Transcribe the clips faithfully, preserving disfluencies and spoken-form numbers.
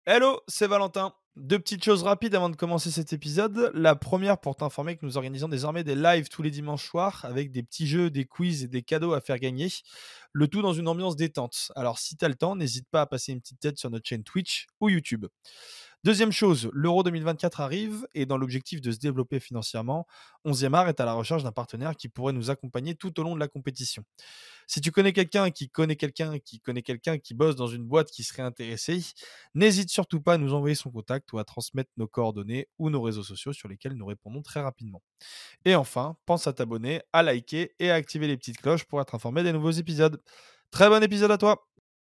Hello, c'est Valentin. Deux petites choses rapides avant de commencer cet épisode. La première pour t'informer que nous organisons désormais des lives tous les dimanches soirs avec des petits jeux, des quiz et des cadeaux à faire gagner. Le tout dans une ambiance détente. Alors si t'as le temps, n'hésite pas à passer une petite tête sur notre chaîne Twitch ou YouTube. Deuxième chose, l'Euro deux mille vingt-quatre arrive et dans l'objectif de se développer financièrement, onzième art est à la recherche d'un partenaire qui pourrait nous accompagner tout au long de la compétition. Si tu connais quelqu'un qui connaît quelqu'un qui connaît quelqu'un qui bosse dans une boîte qui serait intéressé, n'hésite surtout pas à nous envoyer son contact ou à transmettre nos coordonnées ou nos réseaux sociaux sur lesquels nous répondons très rapidement. Et enfin, pense à t'abonner, à liker et à activer les petites cloches pour être informé des nouveaux épisodes. Très bon épisode à toi!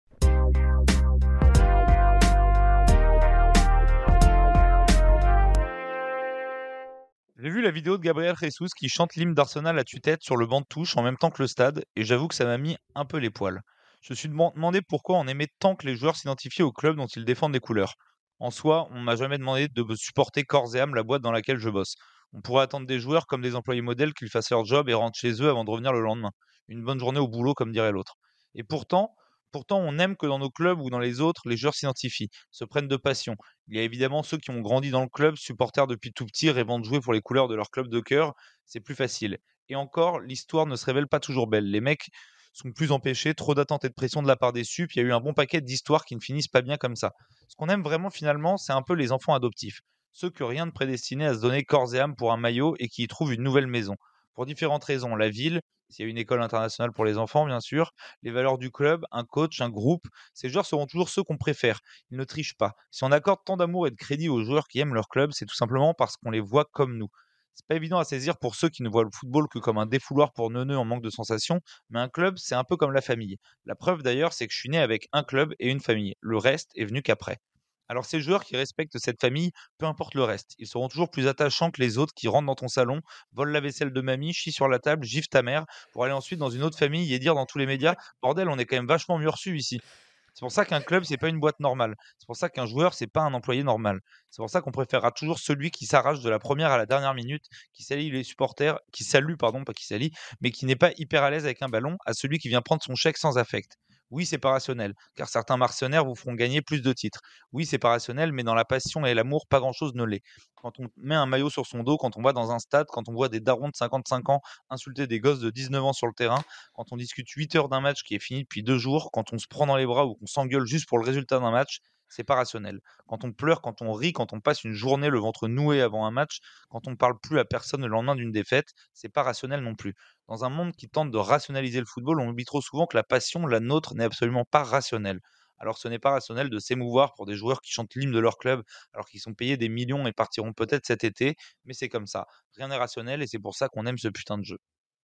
J'ai vu la vidéo de Gabriel Jesus qui chante l'hymne d'Arsenal à tue-tête sur le banc de touche en même temps que le stade, et j'avoue que ça m'a mis un peu les poils. Je me suis deman- demandé pourquoi on aimait tant que les joueurs s'identifient au club dont ils défendent les couleurs. En soi, on m'a jamais demandé de me supporter corps et âme la boîte dans laquelle je bosse. On pourrait attendre des joueurs comme des employés modèles qu'ils fassent leur job et rentrent chez eux avant de revenir le lendemain. Une bonne journée au boulot, comme dirait l'autre. Et pourtant, pourtant, on aime que dans nos clubs ou dans les autres, les joueurs s'identifient, se prennent de passion. Il y a évidemment ceux qui ont grandi dans le club, supporters depuis tout petit, rêvant de jouer pour les couleurs de leur club de cœur, c'est plus facile. Et encore, l'histoire ne se révèle pas toujours belle. Les mecs sont plus empêchés, trop d'attentes et de pression de la part des supes, il y a eu un bon paquet d'histoires qui ne finissent pas bien comme ça. Ce qu'on aime vraiment finalement, c'est un peu les enfants adoptifs. Ceux que rien ne prédestinait à se donner corps et âme pour un maillot et qui y trouvent une nouvelle maison. Pour différentes raisons, la ville, s'il y a une école internationale pour les enfants bien sûr, les valeurs du club, un coach, un groupe, ces joueurs seront toujours ceux qu'on préfère. Ils ne trichent pas. Si on accorde tant d'amour et de crédit aux joueurs qui aiment leur club, c'est tout simplement parce qu'on les voit comme nous. C'est pas évident à saisir pour ceux qui ne voient le football que comme un défouloir pour neuneux en manque de sensations, mais un club, c'est un peu comme la famille. La preuve d'ailleurs, c'est que je suis né avec un club et une famille. Le reste est venu qu'après. Alors ces joueurs qui respectent cette famille, peu importe le reste, ils seront toujours plus attachants que les autres qui rentrent dans ton salon, volent la vaisselle de mamie, chient sur la table, giflent ta mère, pour aller ensuite dans une autre famille et dire dans tous les médias: bordel, on est quand même vachement mieux reçus ici. C'est pour ça qu'un club, c'est pas une boîte normale. C'est pour ça qu'un joueur, c'est pas un employé normal. C'est pour ça qu'on préférera toujours celui qui s'arrache de la première à la dernière minute, qui salue les supporters, qui salue, pardon, pas qui salue, mais qui n'est pas hyper à l'aise avec un ballon, à celui qui vient prendre son chèque sans affect. Oui, c'est pas rationnel, car certains mercenaires vous feront gagner plus de titres. Oui, c'est pas rationnel, mais dans la passion et l'amour, pas grand-chose ne l'est. Quand on met un maillot sur son dos, quand on va dans un stade, quand on voit des darons de cinquante-cinq ans insulter des gosses de dix-neuf ans sur le terrain, quand on discute huit heures d'un match qui est fini depuis deux jours, quand on se prend dans les bras ou qu'on s'engueule juste pour le résultat d'un match, c'est pas rationnel. Quand on pleure, quand on rit, quand on passe une journée le ventre noué avant un match, quand on ne parle plus à personne le lendemain d'une défaite, c'est pas rationnel non plus. Dans un monde qui tente de rationaliser le football, on oublie trop souvent que la passion, la nôtre, n'est absolument pas rationnelle. Alors ce n'est pas rationnel de s'émouvoir pour des joueurs qui chantent l'hymne de leur club alors qu'ils sont payés des millions et partiront peut-être cet été, mais c'est comme ça. Rien n'est rationnel et c'est pour ça qu'on aime ce putain de jeu.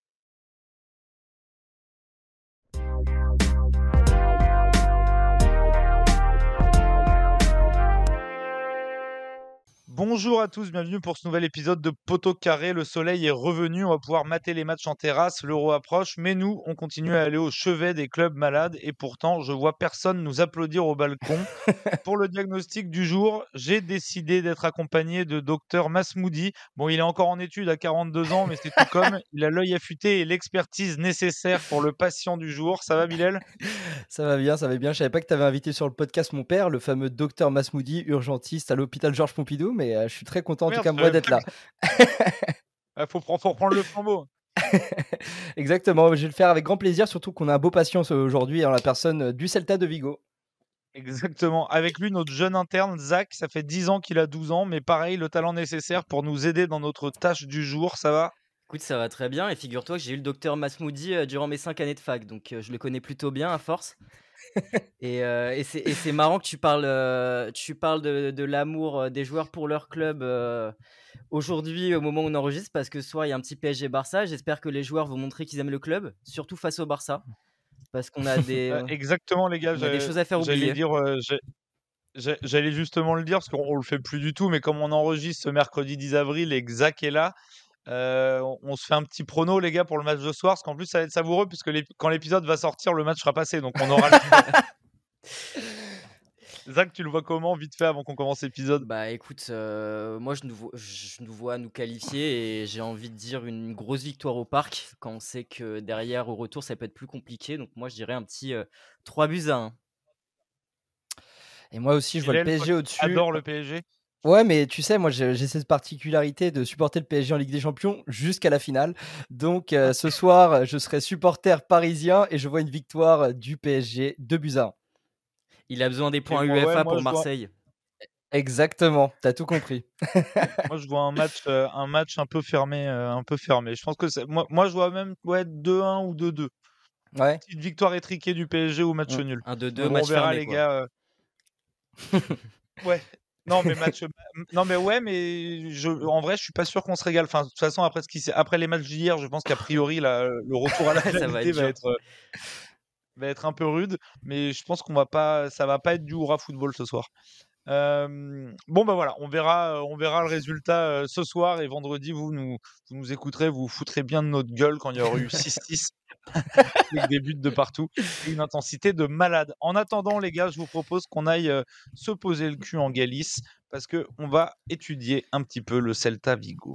Bonjour à tous, bienvenue pour ce nouvel épisode de Poteau Carré. Le soleil est revenu, on va pouvoir mater les matchs en terrasse, l'Euro approche, mais nous, on continue à aller au chevet des clubs malades et pourtant, je vois personne nous applaudir au balcon. Pour le diagnostic du jour, j'ai décidé d'être accompagné de docteur Masmoudi. Bon, il est encore en études à quarante-deux ans, mais c'est tout comme. Il a l'œil affûté et l'expertise nécessaire pour le patient du jour. Ça va, Bilal? Ça va bien, ça va bien. Je savais pas que tu avais invité sur le podcast mon père, le fameux docteur Masmoudi, urgentiste à l'hôpital Georges Pompidou, mais heu, je suis très content en tout Merde, cas je moi savais d'être pas là. que ah, faut prendre faut prendre le flambeau. Exactement, je vais le faire avec grand plaisir, surtout qu'on a un beau patient ce aujourd'hui en la personne, heu, du Celta de Vigo. Exactement. Avec lui, notre jeune interne, Zach, ça fait dix ans qu'il a douze ans, mais pareil, le talent nécessaire pour nous aider dans notre tâche du jour, ça va? Écoute, ça va très bien et figure-toi que j'ai eu le docteur Masmoudi, heu, durant mes cinq années de fac, donc heu, je le connais plutôt bien à force et heu et c'est et c'est marrant que tu parles, heu, tu parles de de l'amour, heu, des joueurs pour leur club, heu, aujourd'hui au moment où on enregistre parce que ce soir il y a un petit P S G Barça. J'espère que les joueurs vont montrer qu'ils aiment le club, surtout face au Barça, parce qu'on a des, Heu, exactement les gars, on a des je choses à faire j'allais oublier. dire, heu, j'ai j'ai j'allais justement le dire parce qu'on on le fait plus du tout, mais comme on enregistre ce mercredi dix avril et que Zach est là, heu, on on se fait un petit prono les gars pour le match de ce soir, parce qu'en plus ça va être savoureux puisque l'ép quand l'épisode va sortir, le match sera passé, donc on aura le feedback. Zach, tu le vois comment vite fait avant qu'on commence l'épisode? Bah, écoute, heu, moi je nous vo je nous vois nous qualifier et j'ai envie de dire une grosse victoire au parc quand on sait que derrière au retour ça peut être plus compliqué, donc moi je dirais un petit, heu, trois buts à un. Et moi aussi, je vois le Bilal, toi P S G qui au-dessus. adore le P S G. Ouais, mais tu sais, moi, j'ai j'ai cette particularité de supporter le P S G en Ligue des Champions jusqu'à la finale. Donc, heu, ce soir, je serai supporter parisien et je vois une victoire du P S G deux buts à un. Il a besoin des Et points moi, ouais, UEFA moi, pour je vois Marseille. Exactement, tu as tout compris. moi, je vois un match, heu, un match un peu fermé, heu, un peu fermé. Je pense que c'est moi moi, je vois même, ouais, deux un ou deux deux. Ouais. Petite victoire étriquée du P S G ou match Mmh. nul. Un deux deux, Mmh. Bon, on match verra fermé, les quoi. gars, heu ouais. Non, mais match, m non, mais ouais, mais je en vrai, je suis pas sûr qu'on se régale. Enfin, de toute façon, après ce qui s'est après les matchs d'hier, je pense qu'a priori, là, le retour à la Ça va être réalité va dur. être, heu, va être un peu rude, mais je pense qu'on va pas ça va pas être du hurrah football ce soir. Hem, bon, bah, voilà, on verra, heu, on verra le résultat, heu, ce soir et vendredi, vous nous vous nous écouterez, vous vous foutrez bien de notre gueule quand il y aura eu six six avec des buts de partout et une intensité de malade. En attendant, les gars, je vous propose qu'on aille, heu, se poser le cul en Galice parce qu'on va étudier un petit peu le Celta Vigo.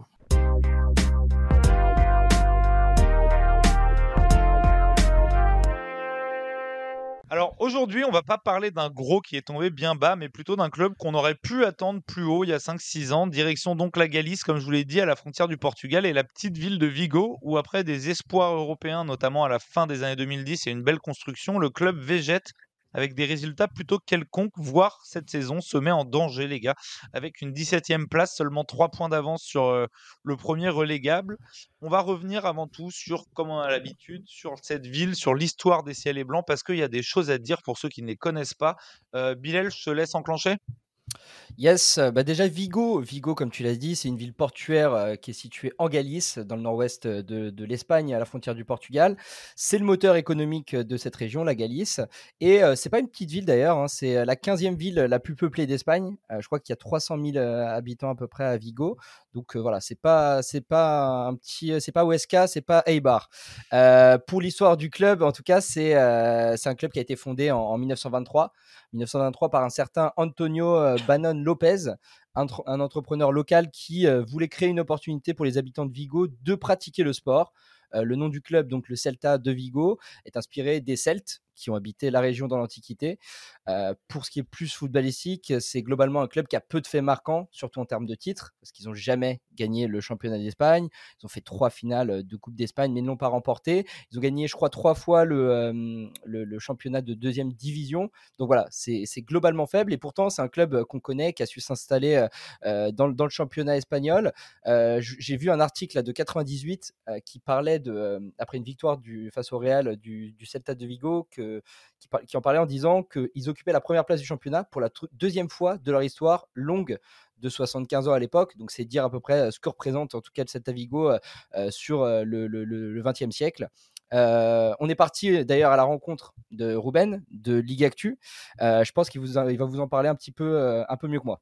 Alors aujourd'hui, on va pas parler d'un gros qui est tombé bien bas, mais plutôt d'un club qu'on aurait pu attendre plus haut il y a cinq six ans. Direction donc la Galice, comme je vous l'ai dit, à la frontière du Portugal et la petite ville de Vigo, où après des espoirs européens, notamment à la fin des années deux mille dix et une belle construction, le club végète avec des résultats plutôt quelconques, voire cette saison se met en danger, les gars, avec une dix-septième place, seulement trois points d'avance sur euh, le premier relégable. On va revenir avant tout sur, comme on a l'habitude, sur cette ville, sur l'histoire des Ciels et Blancs, parce qu'il y a des choses à dire pour ceux qui ne les connaissent pas. Euh, Bilal, je te laisse enclencher. Yes, heu, bah, déjà Vigo Vigo comme tu l'as dit, c'est une ville portuaire, heu, qui est située en Galice, dans le nord-ouest, de de l'Espagne, à la frontière du Portugal. C'est le moteur économique, de cette région, la Galice et heu, c'est pas une petite ville d'ailleurs, hein, c'est, heu, la quinzième ville la plus peuplée d'Espagne. Heu, je crois qu'il y a trois cent mille, heu, habitants à peu près à Vigo. Donc, heu, voilà, c'est pas c'est pas un petit, c'est pas Huesca, c'est pas Eibar. Heu, pour l'histoire du club, en tout cas, c'est, heu, c'est un club qui a été fondé en en mille neuf cent vingt-trois. mille neuf cent vingt-trois par un certain Antonio euh, Bannon Lopez, un, tr- un entrepreneur local qui euh, voulait créer une opportunité pour les habitants de Vigo de pratiquer le sport. Euh, le nom du club, donc le Celta de Vigo, est inspiré des Celtes qui ont habité la région dans l'Antiquité. Euh, pour ce qui est plus footballistique, c'est globalement un club qui a peu de faits marquants, surtout en termes de titres, parce qu'ils n'ont jamais gagné le championnat d'Espagne. Ils ont fait trois finales de Coupe d'Espagne, mais ne l'ont pas remporté. Ils ont gagné, je crois, trois fois le, euh, le, le championnat de deuxième division. Donc voilà, c'est, c'est globalement faible et pourtant c'est un club qu'on connaît, qui a su s'installer euh, dans, dans le championnat espagnol. Euh, j'ai vu un article là, de quatre-vingt-dix-huit euh, qui parlait de, euh, après une victoire du, face au Real du, du Celta de Vigo, que, qui, par, qui en parlait en disant qu'ils occupaient la première place du championnat pour la tr- deuxième fois de leur histoire longue de soixante-quinze ans à l'époque. Donc c'est dire à peu près ce que représente en tout cas le Celta Vigo euh, sur euh, le, le, le vingtième siècle. Euh, on est parti d'ailleurs à la rencontre de Ruben de Ligue Actu. Euh, je pense qu'il vous, il va vous en parler un petit peu, euh, un peu mieux que moi.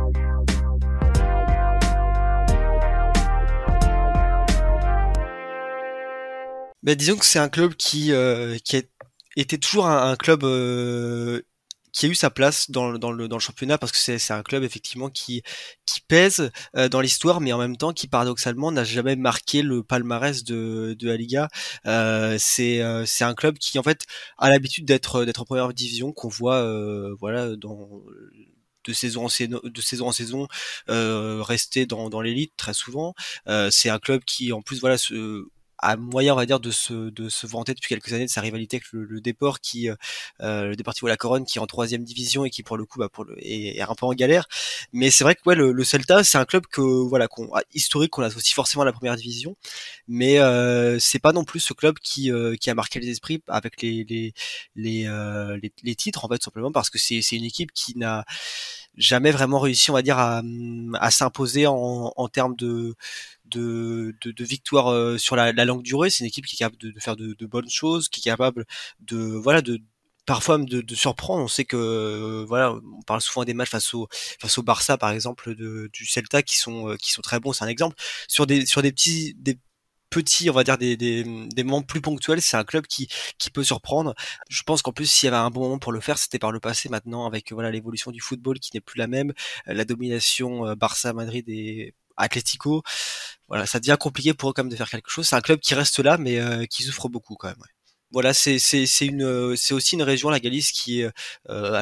Bah, disons que c'est un club qui, euh, qui a été toujours un, un club euh, qui a eu sa place dans le, dans le, dans le championnat parce que c'est, c'est un club effectivement qui, qui pèse euh, dans l'histoire, mais en même temps qui paradoxalement n'a jamais marqué le palmarès de, de la Liga. Euh, c'est, euh, c'est un club qui en fait a l'habitude d'être, d'être en première division, qu'on voit euh, voilà dans de saison en saison, de saison en saison euh, rester dans, dans l'élite très souvent. Euh, c'est un club qui en plus voilà se a moyen, on va dire, de se, de se vanter depuis quelques années de sa rivalité avec le, le Déport, qui, euh, le Deportivo La Corogne, qui est en troisième division et qui, pour le coup, bah, pour le, est, est un peu en galère. Mais c'est vrai que, ouais, le, le Celta, c'est un club que, voilà, qu'on, historique, qu'on associe forcément à la première division. Mais, euh, c'est pas non plus ce club qui, euh, qui a marqué les esprits avec les, les, les, euh, les, les titres, en fait, simplement parce que c'est, c'est une équipe qui n'a jamais vraiment réussi, on va dire, à, à s'imposer en, en termes de, de, de, de victoire euh, sur la, la longue durée. C'est une équipe qui est capable de, de faire de, de bonnes choses, qui est capable de, voilà, de parfois même de, de surprendre. On sait que euh, voilà, on parle souvent des matchs face au face au Barça par exemple de, du Celta qui sont euh, qui sont très bons. C'est un exemple sur des sur des petits des petits, on va dire des, des, des moments plus ponctuels, c'est un club qui, qui peut surprendre. Je pense qu'en plus, s'il y avait un bon moment pour le faire, c'était par le passé. Maintenant, avec voilà l'évolution du football qui n'est plus la même, la domination euh, Barça, Madrid et Atlético, voilà, ça devient compliqué pour eux quand même de faire quelque chose. C'est un club qui reste là, mais euh, qui souffre beaucoup quand même. Ouais. Voilà, c'est c'est c'est une c'est aussi une région, la Galice, qui est euh, alors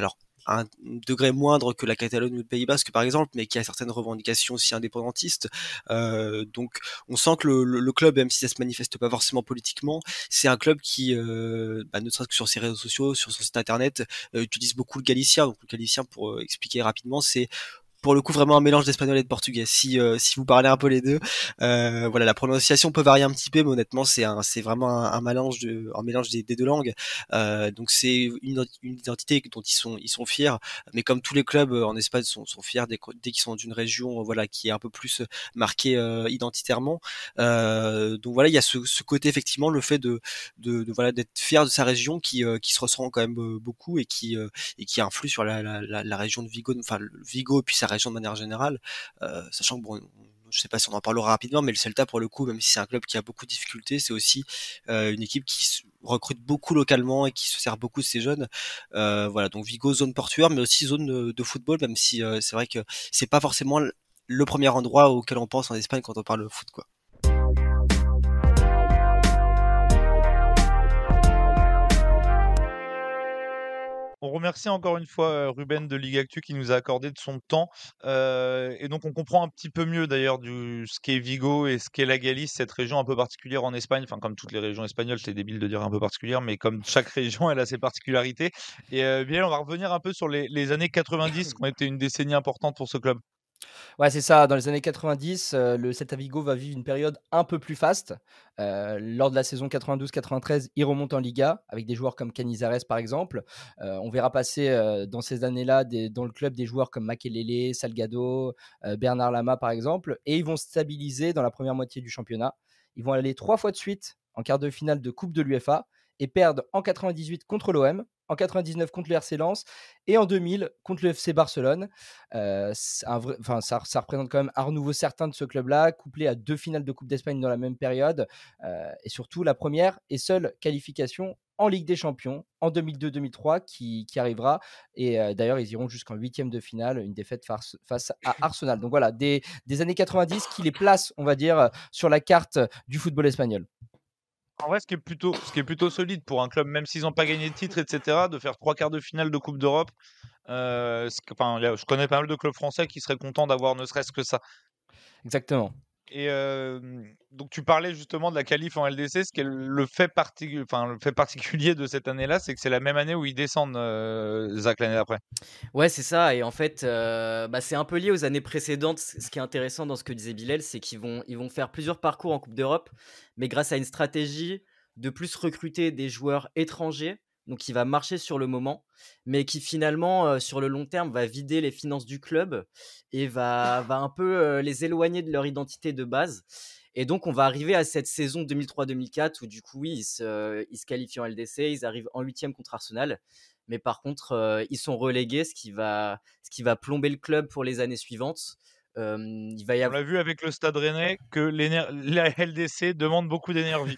à un degré moindre que la Catalogne ou le Pays Basque par exemple, mais qui a certaines revendications aussi indépendantistes. Euh, donc on sent que le, le, le club, même si ça se manifeste pas forcément politiquement, c'est un club qui, euh, bah, ne serait-ce que sur ses réseaux sociaux, sur son site internet, euh, utilise beaucoup le galicien. Donc le galicien, pour euh, expliquer rapidement, c'est pour le coup vraiment un mélange d'espagnol et de portugais. Si euh, si vous parlez un peu les deux, euh, voilà, la prononciation peut varier un petit peu, mais honnêtement c'est un c'est vraiment un, un mélange de un mélange des, des deux langues. Euh, donc c'est une, une identité dont ils sont ils sont fiers. Mais comme tous les clubs en Espagne sont sont fiers dès, dès qu'ils sont d'une région, voilà, qui est un peu plus marquée euh, identitairement. Euh, donc voilà, il y a ce, ce côté effectivement, le fait de de, de voilà d'être fier de sa région qui euh, qui se ressent quand même euh, beaucoup et qui euh, et qui influe sur la, la, la, la région de Vigo, enfin Vigo puis sa région de manière générale, euh, sachant que bon, je sais pas si on en parlera rapidement, mais le Celta pour le coup, même si c'est un club qui a beaucoup de difficultés, c'est aussi euh, une équipe qui recrute beaucoup localement et qui se sert beaucoup de ses jeunes. Euh, voilà, donc Vigo zone portuaire, mais aussi zone de, de football, même si euh, c'est vrai que c'est pas forcément le premier endroit auquel on pense en Espagne quand on parle de foot, quoi. On remercie encore une fois euh, Ruben de Ligue Actu qui nous a accordé de son temps. Euh, et donc on comprend un petit peu mieux d'ailleurs du ce qu'est Vigo et ce qu'est la Galice, cette région un peu particulière en Espagne. Enfin, comme toutes les régions espagnoles, c'est débile de dire un peu particulière, mais comme chaque région, elle a ses particularités. Et euh, bien, on va revenir un peu sur les, les années quatre-vingt-dix qui ont été une décennie importante pour ce club. Ouais, c'est ça. Dans les années quatre-vingt-dix, euh, le Celta Vigo va vivre une période un peu plus faste. Euh, lors de la saison quatre-vingt-douze quatre-vingt-treize, il remonte en Liga avec des joueurs comme Canizares par exemple. Euh, on verra passer euh, dans ces années-là des- dans le club des joueurs comme Makelele, Salgado, euh, Bernard Lama par exemple. Et ils vont se stabiliser dans la première moitié du championnat. Ils vont aller trois fois de suite en quart de finale de Coupe de l'U E F A et perdent en quatre-vingt-dix-huit contre l'O M, en quatre-vingt-dix-neuf contre le R C Lens et en deux mille contre le F C Barcelone. Euh, c'est un vrai- enfin, ça, ça représente quand même un renouveau certain de ce club-là, couplé à deux finales de Coupe d'Espagne dans la même période, euh, et surtout la première et seule qualification en Ligue des Champions en deux mille deux deux mille trois qui, qui arrivera. Et euh, d'ailleurs, ils iront jusqu'en huitième de finale, une défaite face, face à Arsenal. Donc voilà, des, des années quatre-vingt-dix qui les placent, on va dire, sur la carte du football espagnol. En vrai, ce qui est plutôt, ce qui est plutôt solide pour un club, même s'ils n'ont pas gagné de titre, et cetera, de faire trois quarts de finale de Coupe d'Europe. Euh, ce que- enfin, là, je connais pas mal de clubs français qui seraient contents d'avoir ne serait-ce que ça. Exactement. Et euh, donc tu parlais justement de la qualif en L D C, ce qui est le fait, parti- enfin, le fait particulier de cette année-là, c'est que c'est la même année où ils descendent, euh, Zach, l'année d'après. Ouais, c'est ça. Et en fait, euh, bah, c'est un peu lié aux années précédentes. C- Ce qui est intéressant dans ce que disait Bilal, c'est qu'ils vont, ils vont faire plusieurs parcours en Coupe d'Europe, mais grâce à une stratégie de plus recruter des joueurs étrangers, donc qui va marcher sur le moment, mais qui finalement, euh, sur le long terme, va vider les finances du club et va, va un peu euh, les éloigner de leur identité de base. Et donc, on va arriver à cette saison deux mille trois deux mille quatre où, du coup, oui, ils se, ils se qualifient en L D C, ils arrivent en huitième contre Arsenal. Mais par contre, euh, ils sont relégués, ce qui, va, ce qui va plomber le club pour les années suivantes. Euh, il va y On avoir... l'a vu avec le Stade Rennais que l'éner- la L D C demande beaucoup d'énergie.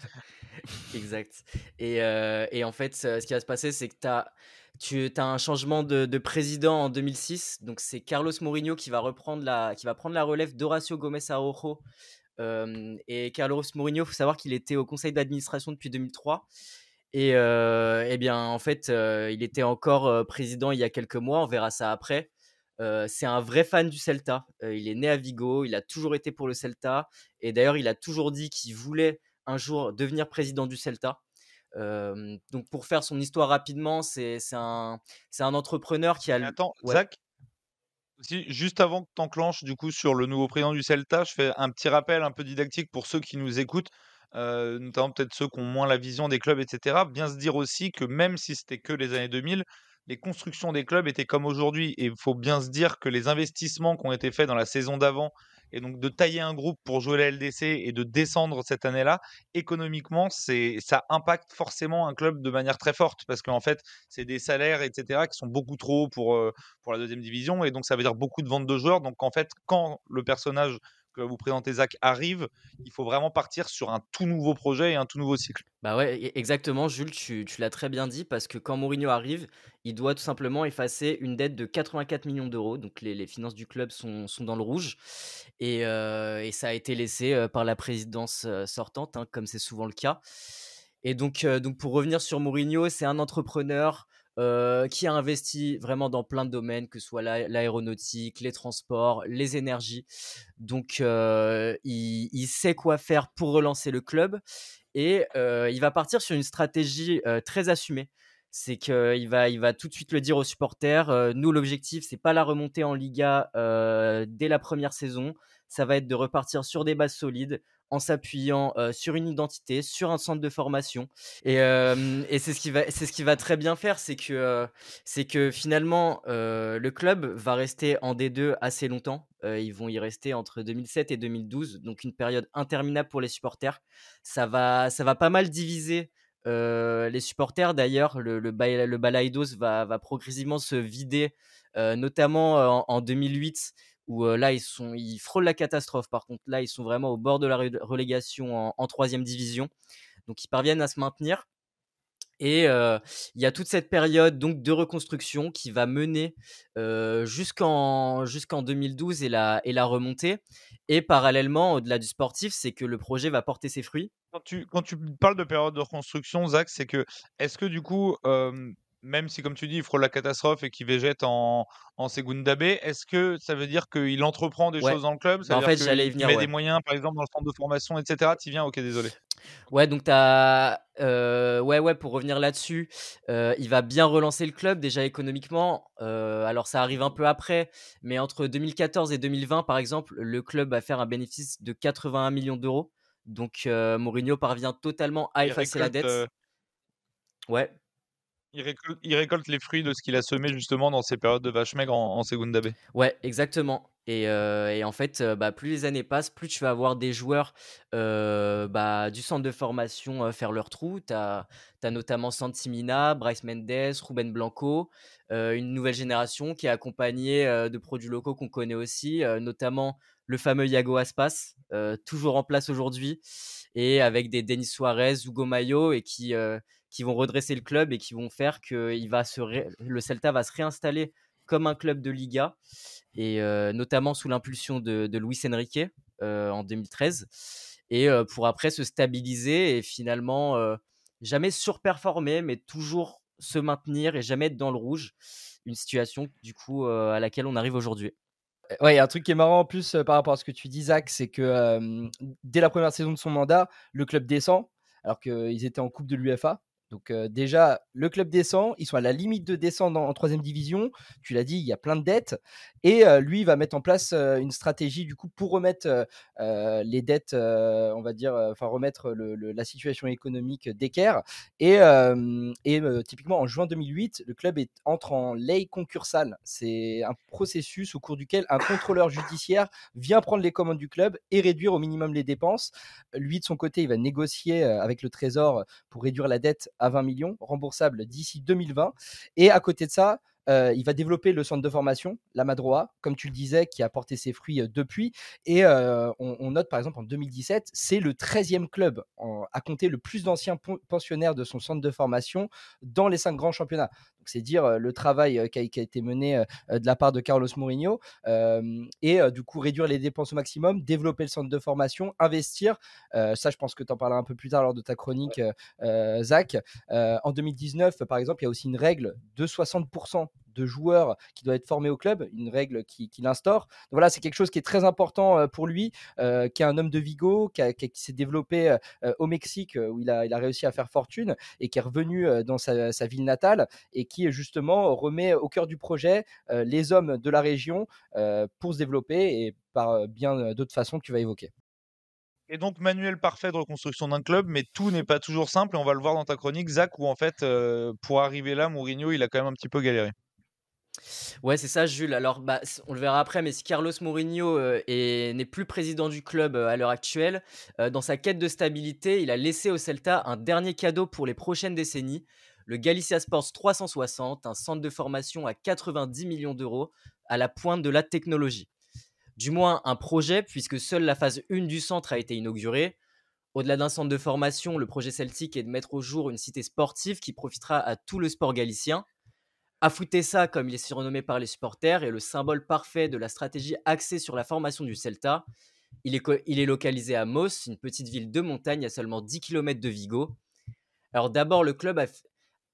Exact. Et, euh, et en fait, ce qui va se passer, c'est que t'as, tu as un changement de, de président en deux mille six. Donc, c'est Carlos Mourinho qui va, reprendre la, qui va prendre la relève d'Horacio Gómez Araujo. Euh, et Carlos Mourinho, il faut savoir qu'il était au conseil d'administration depuis deux mille trois. Et euh, eh bien, en fait, euh, il était encore euh, président il y a quelques mois. On verra ça après. Euh, c'est un vrai fan du Celta. Euh, il est né à Vigo. Il a toujours été pour le Celta. Et d'ailleurs, il a toujours dit qu'il voulait un jour devenir président du Celta. Euh, donc, pour faire son histoire rapidement, c'est, c'est, un, c'est un entrepreneur qui a. Et l- attends, Ouais. Zach, aussi, juste avant que tu enclenches du coup sur le nouveau président du Celta, je fais un petit rappel un peu didactique pour ceux qui nous écoutent, euh, notamment peut-être ceux qui ont moins la vision des clubs, et cetera. Bien se dire aussi que même si c'était que les années deux mille, les constructions des clubs étaient comme aujourd'hui. Et il faut bien se dire que les investissements qui ont été faits dans la saison d'avant, et donc de tailler un groupe pour jouer la L D C et de descendre cette année-là, économiquement, c'est, ça impacte forcément un club de manière très forte parce qu'en fait, c'est des salaires, et cetera, qui sont beaucoup trop hauts pour, euh, pour la deuxième division. Et donc, ça veut dire beaucoup de ventes de joueurs. Donc, en fait, quand le personnage que vous présentez, Zach, arrive, il faut vraiment partir sur un tout nouveau projet et un tout nouveau cycle. Bah ouais, e- exactement, Jules, tu, tu l'as très bien dit, parce que quand Mourinho arrive, il doit tout simplement effacer une dette de quatre-vingt-quatre millions d'euros. Donc les, les finances du club sont, sont dans le rouge. Et, euh, et ça a été laissé euh, par la présidence euh, sortante, hein, comme c'est souvent le cas. Et donc, euh, donc pour revenir sur Mourinho, c'est un entrepreneur. euh, qui a investi vraiment dans plein de domaines, que ce soit la- l'aéronautique, les transports, les énergies. Donc, euh, il, il sait quoi faire pour relancer le club et euh, il va partir sur une stratégie euh, très assumée. C'est qu'il va, il va tout de suite le dire aux supporters. euh, nous, l'objectif, c'est pas la remontée en Liga euh, dès la première saison. Ça va être de repartir sur des bases solides en s'appuyant euh, sur une identité, sur un centre de formation. Et, euh, et c'est ce qui va, c'est ce qui va très bien faire, c'est que, euh, c'est que finalement, euh, le club va rester en D deux assez longtemps. Euh, ils vont y rester entre deux mille sept et deux mille douze, donc une période interminable pour les supporters. Ça va, ça va pas mal diviser euh, les supporters. D'ailleurs, le, le, Ba- le Balaidos va, va progressivement se vider, euh, notamment euh, en, en deux mille huit, où euh, là, ils, sont, ils frôlent la catastrophe. Par contre, là, ils sont vraiment au bord de la ré- relégation en, en troisième division. Donc, ils parviennent à se maintenir. Et euh, il y a toute cette période donc de reconstruction qui va mener euh, jusqu'en jusqu'en deux mille douze et la, et la remontée. Et parallèlement, au-delà du sportif, c'est que le projet va porter ses fruits. Quand tu, quand tu parles de période de reconstruction, Zach, c'est que, est-ce que du coup, euh, même si, comme tu dis, il frôle la catastrophe et qu'il végète en, en Segunda B, est-ce que ça veut dire qu'il entreprend des Ouais, choses dans le club? Ça bah veut en dire fait, j'allais y qu'il venir, met des ouais. moyens, par exemple, dans le centre de formation, et cetera. Tu viens? Ok, désolé. Ouais, donc t'as, euh, ouais, ouais, pour revenir là-dessus, euh, il va bien relancer le club déjà économiquement. Euh, alors ça arrive un peu après, mais entre deux mille quatorze et deux mille vingt, par exemple, le club va faire un bénéfice de quatre-vingt-un millions d'euros. Donc euh, Mourinho parvient totalement à Il effacer la récolte, euh, dette. Ouais, il récolte, il récolte les fruits de ce qu'il a semé justement dans ces périodes de vache maigre en, en Segunda B. ouais, exactement. Et, euh, et en fait, euh, bah, plus les années passent, plus tu vas avoir des joueurs euh, bah, du centre de formation euh, faire leur trou. Tu as notamment Santimina, Bryce Mendes, Ruben Blanco, euh, une nouvelle génération qui est accompagnée euh, de produits locaux qu'on connaît aussi, euh, notamment le fameux Iago Aspas, euh, toujours en place aujourd'hui, et avec des Denis Suarez, Hugo Mayo, et qui, euh, qui vont redresser le club et qui vont faire que il va se ré- le Celta va se réinstaller comme un club de Liga, et euh, notamment sous l'impulsion de, de Luis Enrique euh, en deux mille treize, et euh, pour après se stabiliser et finalement euh, jamais surperformer, mais toujours se maintenir et jamais être dans le rouge. Une situation du coup euh, à laquelle on arrive aujourd'hui. Ouais, il y a un truc qui est marrant en plus euh, par rapport à ce que tu dis, Zach, c'est que euh, dès la première saison de son mandat, le club descend, alors qu'ils étaient en Coupe de l'U F A. Donc euh, déjà, le club descend, ils sont à la limite de descendre en, en troisième division. Tu l'as dit, il y a plein de dettes. Et euh, lui, il va mettre en place euh, une stratégie du coup pour remettre euh, euh, les dettes, euh, on va dire, euh, enfin remettre le- le- la situation économique d'équerre. Et, euh, et euh, typiquement, en juin deux mille huit, le club est, entre en lei concursale. C'est un processus au cours duquel un contrôleur judiciaire vient prendre les commandes du club et réduire au minimum les dépenses. Lui, de son côté, il va négocier euh, avec le Trésor pour réduire la dette à vingt millions, remboursable d'ici deux mille vingt. Et à côté de ça, euh, il va développer le centre de formation, la Madroa, comme tu le disais, qui a porté ses fruits euh, depuis. Et euh, on, on note par exemple en deux mille dix-sept, c'est le treizième club en- à compter le plus d'anciens pon- pensionnaires de son centre de formation dans les cinq grands championnats. Donc c'est dire euh, le travail euh, qui, a, qui a été mené euh, de la part de Carlos Mourinho. Euh, et euh, du coup réduire les dépenses au maximum, développer le centre de formation, investir. Euh, ça, je pense que tu en parleras un peu plus tard lors de ta chronique, euh, euh, Zach. Euh, en deux mille dix-neuf, par exemple, il y a aussi une règle de soixante pour cent de joueurs qui doivent être formés au club, une règle qui, qui l'instaure. Donc voilà, c'est quelque chose qui est très important euh, pour lui, euh, qui est un homme de Vigo, qui, a, qui, qui s'est développé euh, au Mexique, euh, où il a, il a réussi à faire fortune, et qui est revenu euh, dans sa, sa ville natale, et qui justement remet au cœur du projet euh, les hommes de la région euh, pour se développer, et par euh, bien d'autres façons que tu vas évoquer. Et donc, manuel parfait de reconstruction d'un club, mais tout n'est pas toujours simple, et on va le voir dans ta chronique, Zach, où en fait, euh, pour arriver là, Mourinho, il a quand même un petit peu galéré. Ouais, c'est ça, Jules. Alors, bah, c- on le verra après, mais si Carlos Mourinho euh, est- n'est plus président du club euh, à l'heure actuelle, euh, dans sa quête de stabilité, il a laissé au Celta un dernier cadeau pour les prochaines décennies, le Galicia Sports trois cent soixante, un centre de formation à quatre-vingt-dix millions d'euros à la pointe de la technologie. Du moins un projet, puisque seule la phase un du centre a été inaugurée. Au-delà d'un centre de formation, le projet celtique est de mettre au jour une cité sportive qui profitera à tout le sport galicien. Afutesa, comme il est surnommé par les supporters, est le symbole parfait de la stratégie axée sur la formation du Celta. Il est, co- il est localisé à Mos, une petite ville de montagne à seulement dix kilomètres de Vigo. Alors d'abord, le club a,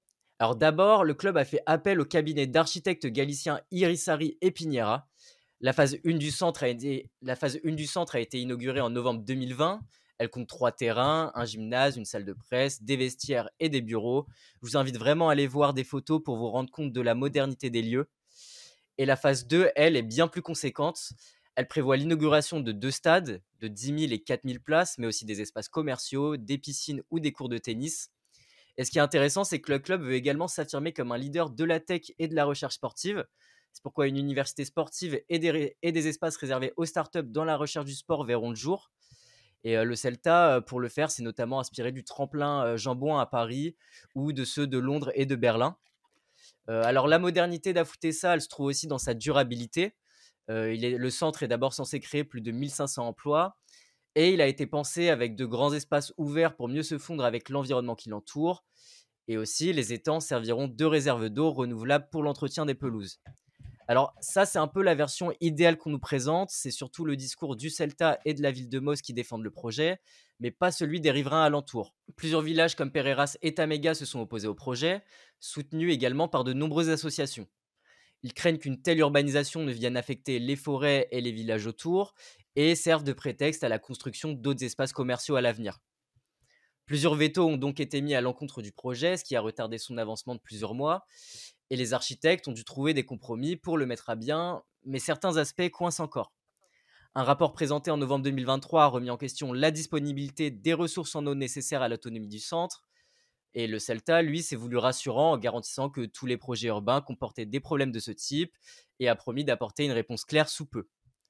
Alors d'abord, le club a fait appel au cabinet d'architectes galiciens Irisari et Piñera. La phase un du centre a été, la phase un du centre a été inaugurée en novembre deux mille vingt. Elle compte trois terrains, un gymnase, une salle de presse, des vestiaires et des bureaux. Je vous invite vraiment à aller voir des photos pour vous rendre compte de la modernité des lieux. Et la phase deux, elle, est bien plus conséquente. Elle prévoit l'inauguration de deux stades de dix mille et quatre mille places, mais aussi des espaces commerciaux, des piscines ou des cours de tennis. Et ce qui est intéressant, c'est que le club veut également s'affirmer comme un leader de la tech et de la recherche sportive. C'est pourquoi une université sportive et des, ré- et des espaces réservés aux startups dans la recherche du sport verront le jour. Et euh, le Celta, euh, pour le faire, c'est notamment inspiré du tremplin euh, Jambon à Paris ou de ceux de Londres et de Berlin. Euh, alors la modernité d'Afutesa, elle se trouve aussi dans sa durabilité. Euh, il est, le centre est d'abord censé créer plus de mille cinq cents emplois et il a été pensé avec de grands espaces ouverts pour mieux se fondre avec l'environnement qui l'entoure. Et aussi, les étangs serviront de réserve d'eau renouvelable pour l'entretien des pelouses. Alors ça, c'est un peu la version idéale qu'on nous présente. C'est surtout le discours du Celta et de la ville de Mos qui défendent le projet, mais pas celui des riverains alentours. Plusieurs villages comme Pereiras et Tamega se sont opposés au projet, soutenus également par de nombreuses associations. Ils craignent qu'une telle urbanisation ne vienne affecter les forêts et les villages autour et serve de prétexte à la construction d'autres espaces commerciaux à l'avenir. Plusieurs vétos ont donc été mis à l'encontre du projet, ce qui a retardé son avancement de plusieurs mois, et les architectes ont dû trouver des compromis pour le mettre à bien, mais certains aspects coincent encore. Un rapport présenté en novembre deux mille vingt-trois a remis en question la disponibilité des ressources en eau nécessaires à l'autonomie du centre, et le Celta, lui, s'est voulu rassurant en garantissant que tous les projets urbains comportaient des problèmes de ce type, et a promis d'apporter une réponse claire sous peu.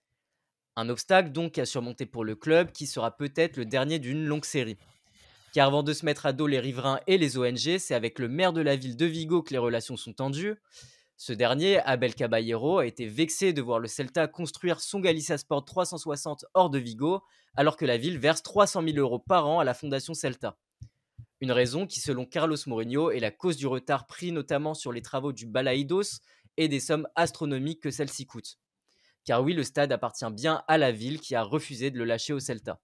Un obstacle donc à surmonter pour le club qui sera peut-être le dernier d'une longue série. Car avant de se mettre à dos les riverains et les O N G, c'est avec le maire de la ville de Vigo que les relations sont tendues. Ce dernier, Abel Caballero, a été vexé de voir le Celta construire son Galicia Sport trois cent soixante hors de Vigo, alors que la ville verse trois cent mille euros par an à la fondation Celta. Une raison qui, selon Carlos Mourinho, est la cause du retard pris notamment sur les travaux du Balaidos et des sommes astronomiques que celle-ci coûte. Car oui, le stade appartient bien à la ville qui a refusé de le lâcher au Celta.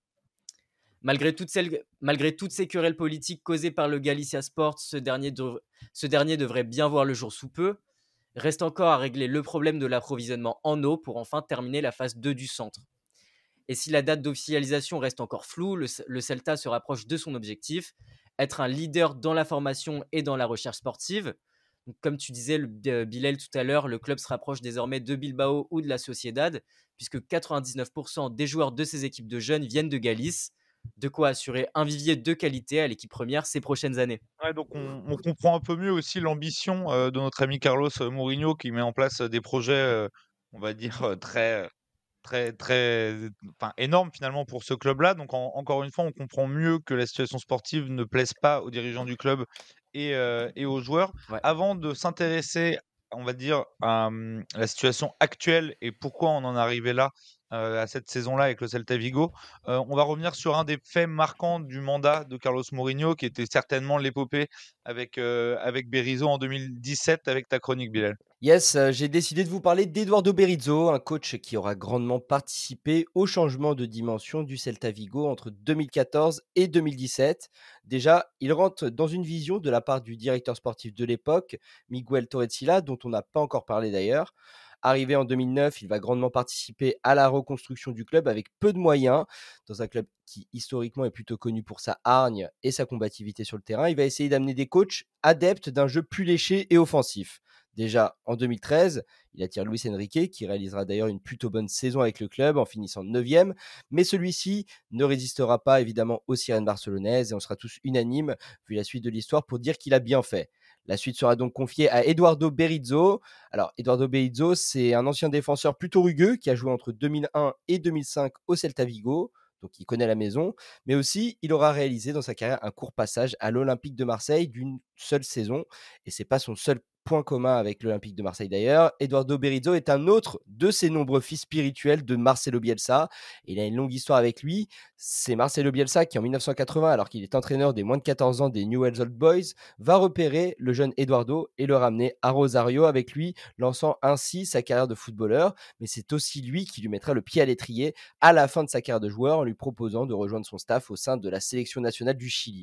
Malgré toutes, celles, malgré toutes ces querelles politiques causées par le Galicia Sport, ce dernier, dev, ce dernier devrait bien voir le jour sous peu. Reste encore à régler le problème de l'approvisionnement en eau pour enfin terminer la phase deux du centre. Et si la date d'officialisation reste encore floue, le, le Celta se rapproche de son objectif, être un leader dans la formation et dans la recherche sportive. Donc, comme tu disais, le, euh, Bilal, tout à l'heure, le club se rapproche désormais de Bilbao ou de la Sociedad, puisque quatre-vingt-dix-neuf pour cent des joueurs de ces équipes de jeunes viennent de Galice. De quoi assurer un vivier de qualité à l'équipe première ces prochaines années. Ouais, donc on, on comprend un peu mieux aussi l'ambition euh, de notre ami Carlos Mourinho qui met en place des projets, euh, on va dire, euh, très, très, très, enfin, énormes finalement pour ce club-là. Donc en- encore une fois, on comprend mieux que la situation sportive ne plaise pas aux dirigeants du club et, euh, et aux joueurs. Ouais. Avant de s'intéresser, on va dire, à hum, la situation actuelle et pourquoi on en est arrivé là euh, à cette saison-là avec le Celta Vigo, euh, on va revenir sur un des faits marquants du mandat de Carlos Mourinho, qui était certainement l'épopée avec, euh, avec Berizzo en deux mille dix-sept, avec ta chronique, Bilal. Yes, euh, j'ai décidé de vous parler d'Eduardo Berizzo, un coach qui aura grandement participé au changement de dimension du Celta Vigo entre deux mille quatorze et deux mille dix-sept. Déjà, il rentre dans une vision de la part du directeur sportif de l'époque, Miguel Torrecilla, dont on n'a pas encore parlé d'ailleurs. Arrivé en deux mille neuf, il va grandement participer à la reconstruction du club avec peu de moyens. Dans un club qui historiquement est plutôt connu pour sa hargne et sa combativité sur le terrain, il va essayer d'amener des coachs adeptes d'un jeu plus léché et offensif. Déjà en deux mille treize, il attire Luis Enrique, qui réalisera d'ailleurs une plutôt bonne saison avec le club en finissant neuvième, mais celui-ci ne résistera pas évidemment aux sirènes barcelonaises et on sera tous unanimes, vu la suite de l'histoire, pour dire qu'il a bien fait. La suite sera donc confiée à Eduardo Berizzo. Alors, Eduardo Berizzo, c'est un ancien défenseur plutôt rugueux qui a joué entre deux mille un et deux mille cinq au Celta Vigo, donc il connaît la maison, mais aussi il aura réalisé dans sa carrière un court passage à l'Olympique de Marseille d'une seule saison, et c'est pas son seul point commun avec l'Olympique de Marseille d'ailleurs. Eduardo Berizzo est un autre de ses nombreux fils spirituels de Marcelo Bielsa. Il a une longue histoire avec lui. C'est Marcelo Bielsa qui, en mille neuf cent quatre-vingts, alors qu'il est entraîneur des moins de quatorze ans des Newell's Old Boys, va repérer le jeune Eduardo et le ramener à Rosario avec lui, lançant ainsi sa carrière de footballeur. Mais c'est aussi lui qui lui mettra le pied à l'étrier à la fin de sa carrière de joueur en lui proposant de rejoindre son staff au sein de la sélection nationale du Chili.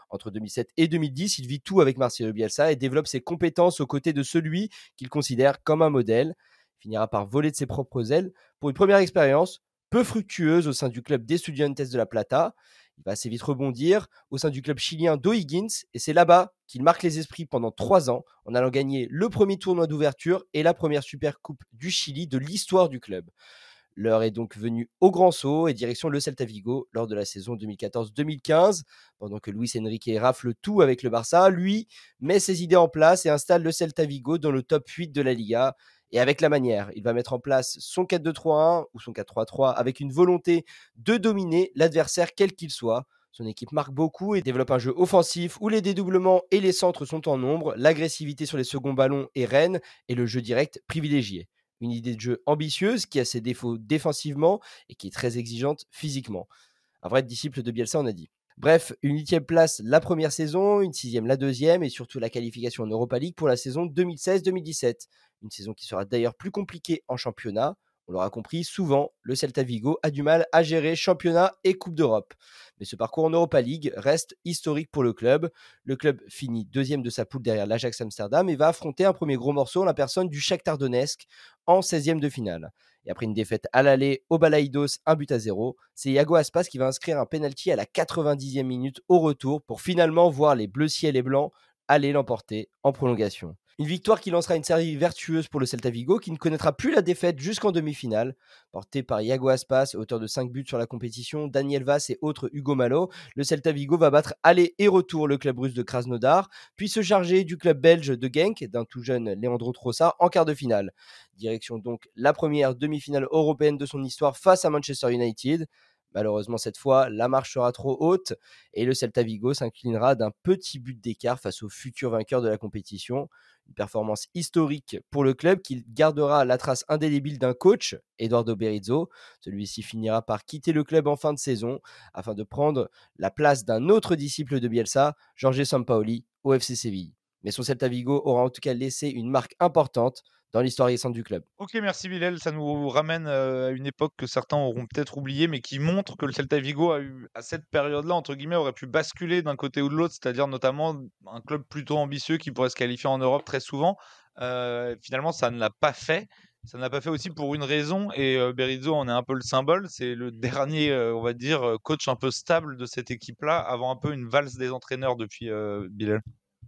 Entre deux mille sept et deux mille dix, il vit tout avec Marcelo Bielsa et développe ses compétences aux côtés de celui qu'il considère comme un modèle. Il finira par voler de ses propres ailes pour une première expérience peu fructueuse au sein du club d'Estudiantes de La Plata. Il va assez vite rebondir au sein du club chilien d'O'Higgins et c'est là-bas qu'il marque les esprits pendant trois ans en allant gagner le premier tournoi d'ouverture et la première Supercoupe du Chili de l'histoire du club. L'heure est donc venue au grand saut et direction le Celta Vigo lors de la saison deux mille quatorze deux mille quinze. Pendant que Luis Enrique rafle tout avec le Barça, lui met ses idées en place et installe le Celta Vigo dans le top huit de la Liga. Et avec la manière, il va mettre en place son quatre deux trois un ou son quatre trois trois avec une volonté de dominer l'adversaire quel qu'il soit. Son équipe marque beaucoup et développe un jeu offensif où les dédoublements et les centres sont en nombre, l'agressivité sur les seconds ballons est reine et le jeu direct privilégié. Une idée de jeu ambitieuse qui a ses défauts défensivement et qui est très exigeante physiquement. Un vrai disciple de Bielsa, on a dit. Bref, une huitième place la première saison, une sixième la deuxième et surtout la qualification en Europa League pour la saison deux mille seize deux mille dix-sept. Une saison qui sera d'ailleurs plus compliquée en championnat. On l'aura compris, souvent, le Celta Vigo a du mal à gérer championnat et Coupe d'Europe. Mais ce parcours en Europa League reste historique pour le club. Le club finit deuxième de sa poule derrière l'Ajax Amsterdam et va affronter un premier gros morceau en la personne du Shakhtar Donetsk en seizième de finale. Et après une défaite à l'aller au Balaidos, un but à zéro, c'est Iago Aspas qui va inscrire un penalty à la quatre-vingt-dixième minute au retour pour finalement voir les bleus ciel et blancs aller l'emporter en prolongation. Une victoire qui lancera une série vertueuse pour le Celta Vigo qui ne connaîtra plus la défaite jusqu'en demi-finale. Porté par Iago Aspas, auteur de cinq buts sur la compétition, Daniel Vaz et autres Hugo Malo, le Celta Vigo va battre aller et retour le club russe de Krasnodar, puis se charger du club belge de Genk, d'un tout jeune Leandro Trossard, en quart de finale. Direction donc la première demi-finale européenne de son histoire face à Manchester United. Malheureusement, cette fois, la marche sera trop haute et le Celta Vigo s'inclinera d'un petit but d'écart face au futur vainqueur de la compétition. Une performance historique pour le club qui gardera la trace indélébile d'un coach, Eduardo Berizzo. Celui-ci finira par quitter le club en fin de saison afin de prendre la place d'un autre disciple de Bielsa, Jorge Sampaoli, au F C Séville. Mais son Celta Vigo aura en tout cas laissé une marque importante dans l'histoire récente du club. Ok, merci Bilal. Ça nous ramène euh, à une époque que certains auront peut-être oubliée, mais qui montre que le Celta Vigo a eu, à cette période-là, entre guillemets, aurait pu basculer d'un côté ou de l'autre, c'est-à-dire notamment un club plutôt ambitieux qui pourrait se qualifier en Europe très souvent. Euh, finalement, ça ne l'a pas fait. Ça ne l'a pas fait aussi pour une raison, et euh, Berizzo en est un peu le symbole. C'est le dernier, euh, on va dire, euh, coach un peu stable de cette équipe-là, avant un peu une valse des entraîneurs depuis euh, Bilal.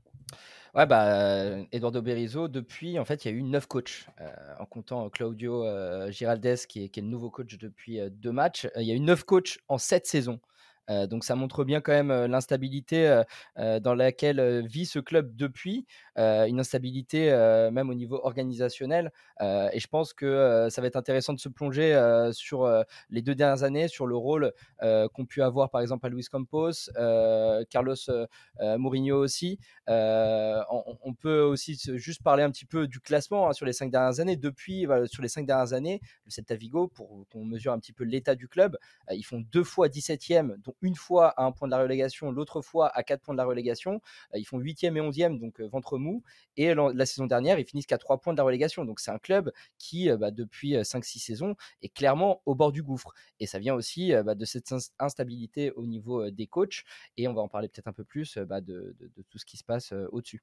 Ouais, bah, Eduardo Berizzo, depuis, en fait, il y a eu neuf coachs, euh, en comptant Claudio euh, Giraldes, qui est, qui est le nouveau coach depuis euh, deux matchs. Euh, Il y a eu neuf coachs en sept saisons. Euh, donc ça montre bien quand même euh, l'instabilité euh, euh, dans laquelle euh, vit ce club depuis, euh, une instabilité euh, même au niveau organisationnel. Euh, et je pense que euh, ça va être intéressant de se plonger euh, sur euh, les deux dernières années, sur le rôle euh, qu'ont pu avoir par exemple à Luis Campos, euh, Carlos euh, euh, Mourinho aussi. Euh, on, on peut aussi se, juste parler un petit peu du classement hein, sur les cinq dernières années. Depuis, voilà, sur les cinq dernières années, le Celta Vigo, pour qu'on mesure un petit peu l'état du club, euh, ils font deux fois dix-septième, dont une fois à un point de la relégation, l'autre fois à quatre points de la relégation. Euh, ils font huitième et onzième, donc euh, ventre mou. Et la, la saison dernière, ils finissent qu'à trois points de la relégation. Donc c'est un club qui, euh, bah, depuis cinq six saisons, est clairement au bord du gouffre. Et ça vient aussi euh, bah, de cette instabilité au niveau euh, des coachs. Et on va en parler peut-être un peu plus euh, bah, de, de, de tout ce qui se passe euh, au-dessus.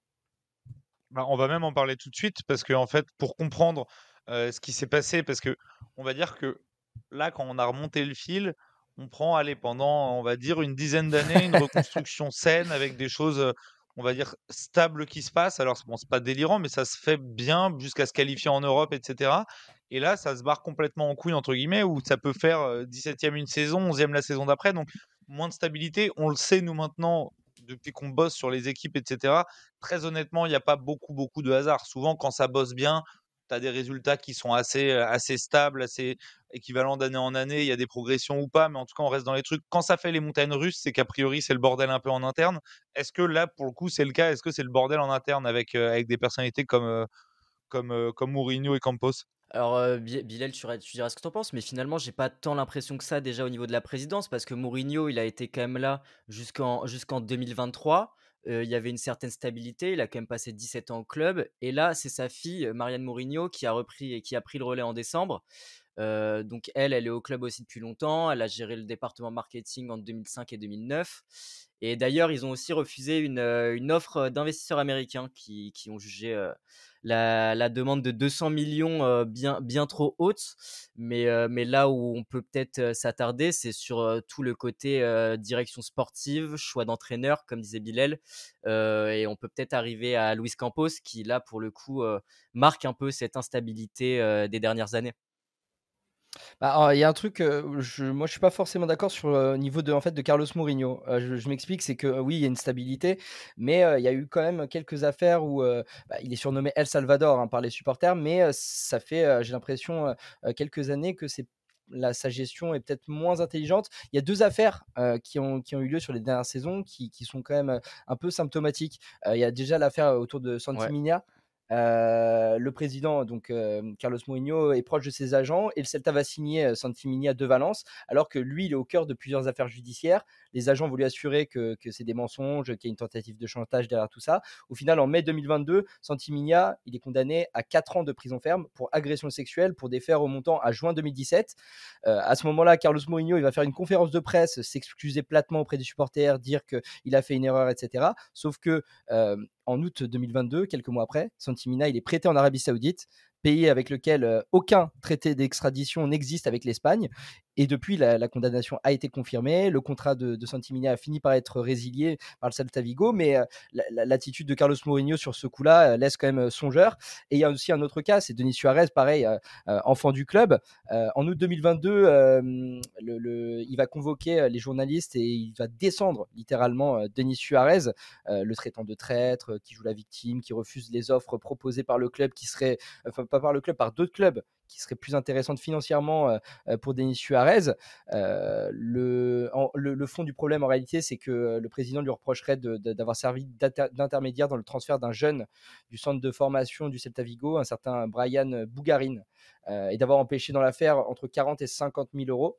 Bah, on va même en parler tout de suite parce que en fait, pour comprendre euh, ce qui s'est passé, parce que on va dire que là, quand on a remonté le fil, on prend, allez, pendant, on va dire, une dizaine d'années, une reconstruction saine avec des choses, euh, on va dire, stables qui se passent. Alors, bon, c'est pas délirant, mais ça se fait bien jusqu'à se qualifier en Europe, et cetera. Et là, ça se barre complètement en couille, entre guillemets, où ça peut faire euh, dix-septième une saison, onzième la saison d'après. Donc, moins de stabilité. On le sait, nous, maintenant, depuis qu'on bosse sur les équipes, et cetera. Très honnêtement, il n'y a pas beaucoup, beaucoup de hasard. Souvent, quand ça bosse bien, tu as des résultats qui sont assez, euh, assez stables, assez équivalents d'année en année. Il y a des progressions ou pas, mais en tout cas, on reste dans les trucs. Quand ça fait les montagnes russes, c'est qu'a priori, c'est le bordel un peu en interne. Est-ce que là, pour le coup, c'est le cas? Est-ce que c'est le bordel en interne avec, euh, avec des personnalités comme, euh, comme, euh, comme Mourinho et Campos? Alors, euh, Bi- Bilal, tu, ra- tu diras ce que tu en penses, mais finalement, j'ai pas tant l'impression que ça déjà au niveau de la présidence, parce que Mourinho, il a été quand même là jusqu'en jusqu'en deux mille vingt-trois. Euh, il y avait une certaine stabilité, il a quand même passé dix-sept ans au club, et là, c'est sa fille, euh, Marianne Mourinho, qui a repris et qui a pris le relais en décembre. Euh, donc elle, elle est au club aussi depuis longtemps. Elle a géré le département marketing en deux mille cinq et deux mille neuf. Et d'ailleurs, ils ont aussi refusé une, euh, une offre d'investisseurs américains qui, qui ont jugé euh, la, la demande de deux cents millions euh, bien, bien trop haute. Mais, euh, mais là où on peut peut-être euh, s'attarder, c'est sur euh, tout le côté euh, direction sportive, choix d'entraîneur, comme disait Bilal. Euh, et on peut peut-être arriver à Luis Campos, qui là, pour le coup, euh, marque un peu cette instabilité euh, des dernières années. Bah, alors, il y a un truc, heu, où je moi je suis pas forcément d'accord sur le niveau de en fait de Carlos Mourinho. Heu, je je m'explique, c'est que, heu, oui, il y a une stabilité, mais, heu, il y a eu quand même quelques affaires où, heu, bah, il est surnommé El Salvador, hein, par les supporters, mais, heu, ça fait, heu, j'ai l'impression, heu heu, quelques années que c'est la sa gestion est peut-être moins intelligente. Il y a deux affaires, heu, qui ont qui ont eu lieu sur les dernières saisons qui qui sont quand même, heu, un peu symptomatiques. Heu, il y a déjà l'affaire autour de Ouais. Santimina. Heu, le président, donc hem, Carlos Mourinho est proche de ses agents et le Celta va signer, heu, Santimina de Valence, alors que lui, il est au cœur de plusieurs affaires judiciaires. Les agents voulaient assurer que que c'est des mensonges, qu'il y a une tentative de chantage derrière tout ça. Au final, en mai deux mille vingt-deux, Santimina, il est condamné à quatre ans de prison ferme pour agression sexuelle pour des faits remontant à juin deux mille dix-sept. Heu, à ce moment-là, Carlos Mourinho, il va faire une conférence de presse, s'excuser platement auprès des supporters, dire qu'il a fait une erreur, et cetera. Sauf que, hem, en août deux mille vingt-deux, quelques mois après, Santimina, il est prêté en Arabie Saoudite, pays avec lequel euh, aucun traité d'extradition n'existe avec l'Espagne. Et depuis, la, la condamnation a été confirmée. Le contrat de, de Santimina a fini par être résilié par le Celta Vigo, mais euh, la- la- l'attitude de Carlos Mourinho sur ce coup-là euh, laisse quand même euh, songeur. Et il y a aussi un autre cas, c'est Denis Suarez, pareil, euh, euh, enfant du club. Euh, en août deux mille vingt-deux, euh, le, le- il va convoquer euh, les journalistes et il va descendre littéralement euh, Denis Suarez, euh, le traitant de traître, euh, qui joue la victime, qui refuse les offres proposées par le club, qui seraient, enfin pas par le club, par d'autres clubs qui seraient plus intéressantes financièrement euh, euh, pour Denis Suarez. Euh, le, en- le, le fond du problème en réalité, c'est que euh, le président lui reprocherait de- de- d'avoir servi d'inter- d'intermédiaire dans le transfert d'un jeune du centre de formation du Celta Vigo, un certain Brian Bougarine, euh, et d'avoir empêché dans l'affaire entre quarante et cinquante mille euros.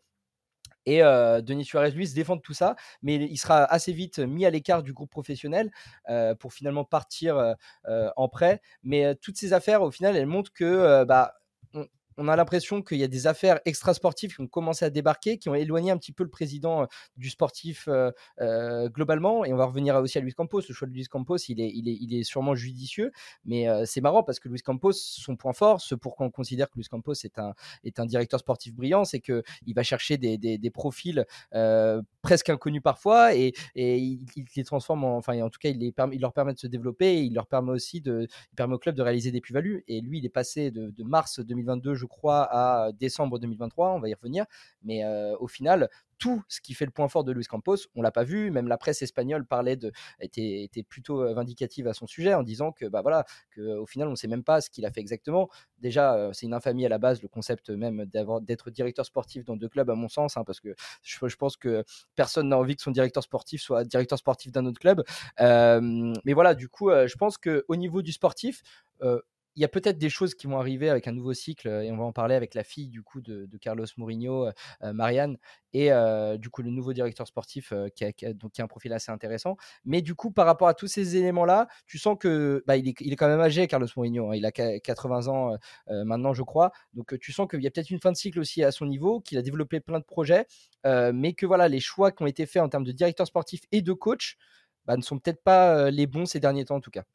Et euh, Denis Suarez, lui, se défend de tout ça, mais il sera assez vite mis à l'écart du groupe professionnel euh, pour finalement partir euh, euh, en prêt. Mais euh, toutes ces affaires, au final, elles montrent que euh, bah, on, on a l'impression qu'il y a des affaires extrasportives qui ont commencé à débarquer, qui ont éloigné un petit peu le président euh, du sportif euh, euh, globalement. Et on va revenir aussi à Luis Campos. Le choix de Luis Campos, il est, il est, il est sûrement judicieux, mais euh, c'est marrant parce que Luis Campos, son point fort, ce pourquoi on considère que Luis Campos est un, est un directeur sportif brillant, c'est que il va chercher des, des, des profils euh, presque inconnus parfois et, et il, il, les transforme en, enfin en tout cas il, les permet, il leur permet de se développer et il leur permet aussi de, il permet au club de réaliser des plus-values. Et lui, il est passé de, de mars deux mille vingt-deux, je crois, à décembre deux mille vingt-trois, on va y revenir, mais euh, au final, tout ce qui fait le point fort de Luis Campos, on l'a pas vu. Même la presse espagnole parlait de, était, était plutôt vindicative à son sujet en disant que bah voilà, que au final on sait même pas ce qu'il a fait exactement. Déjà, euh, c'est une infamie à la base le concept même d'avoir d'être directeur sportif dans deux clubs à mon sens, hein, parce que je, je pense que personne n'a envie que son directeur sportif soit directeur sportif d'un autre club. Euh, mais voilà, du coup, euh, je pense que au niveau du sportif. Euh, il y a peut-être des choses qui vont arriver avec un nouveau cycle et on va en parler avec la fille du coup de, de Carlos Mourinho, euh, Marianne, et euh, du coup le nouveau directeur sportif euh, qui, a, qui, a, donc, qui a un profil assez intéressant. Mais du coup, par rapport à tous ces éléments-là, tu sens que bah, il, est, il est quand même âgé, Carlos Mourinho. Hein, il a quatre-vingts ans euh, maintenant, je crois. Donc euh, tu sens qu'il y a peut-être une fin de cycle aussi à son niveau, qu'il a développé plein de projets, euh, mais que voilà, les choix qui ont été faits en termes de directeur sportif et de coach bah, ne sont peut-être pas euh, les bons ces derniers temps en tout cas.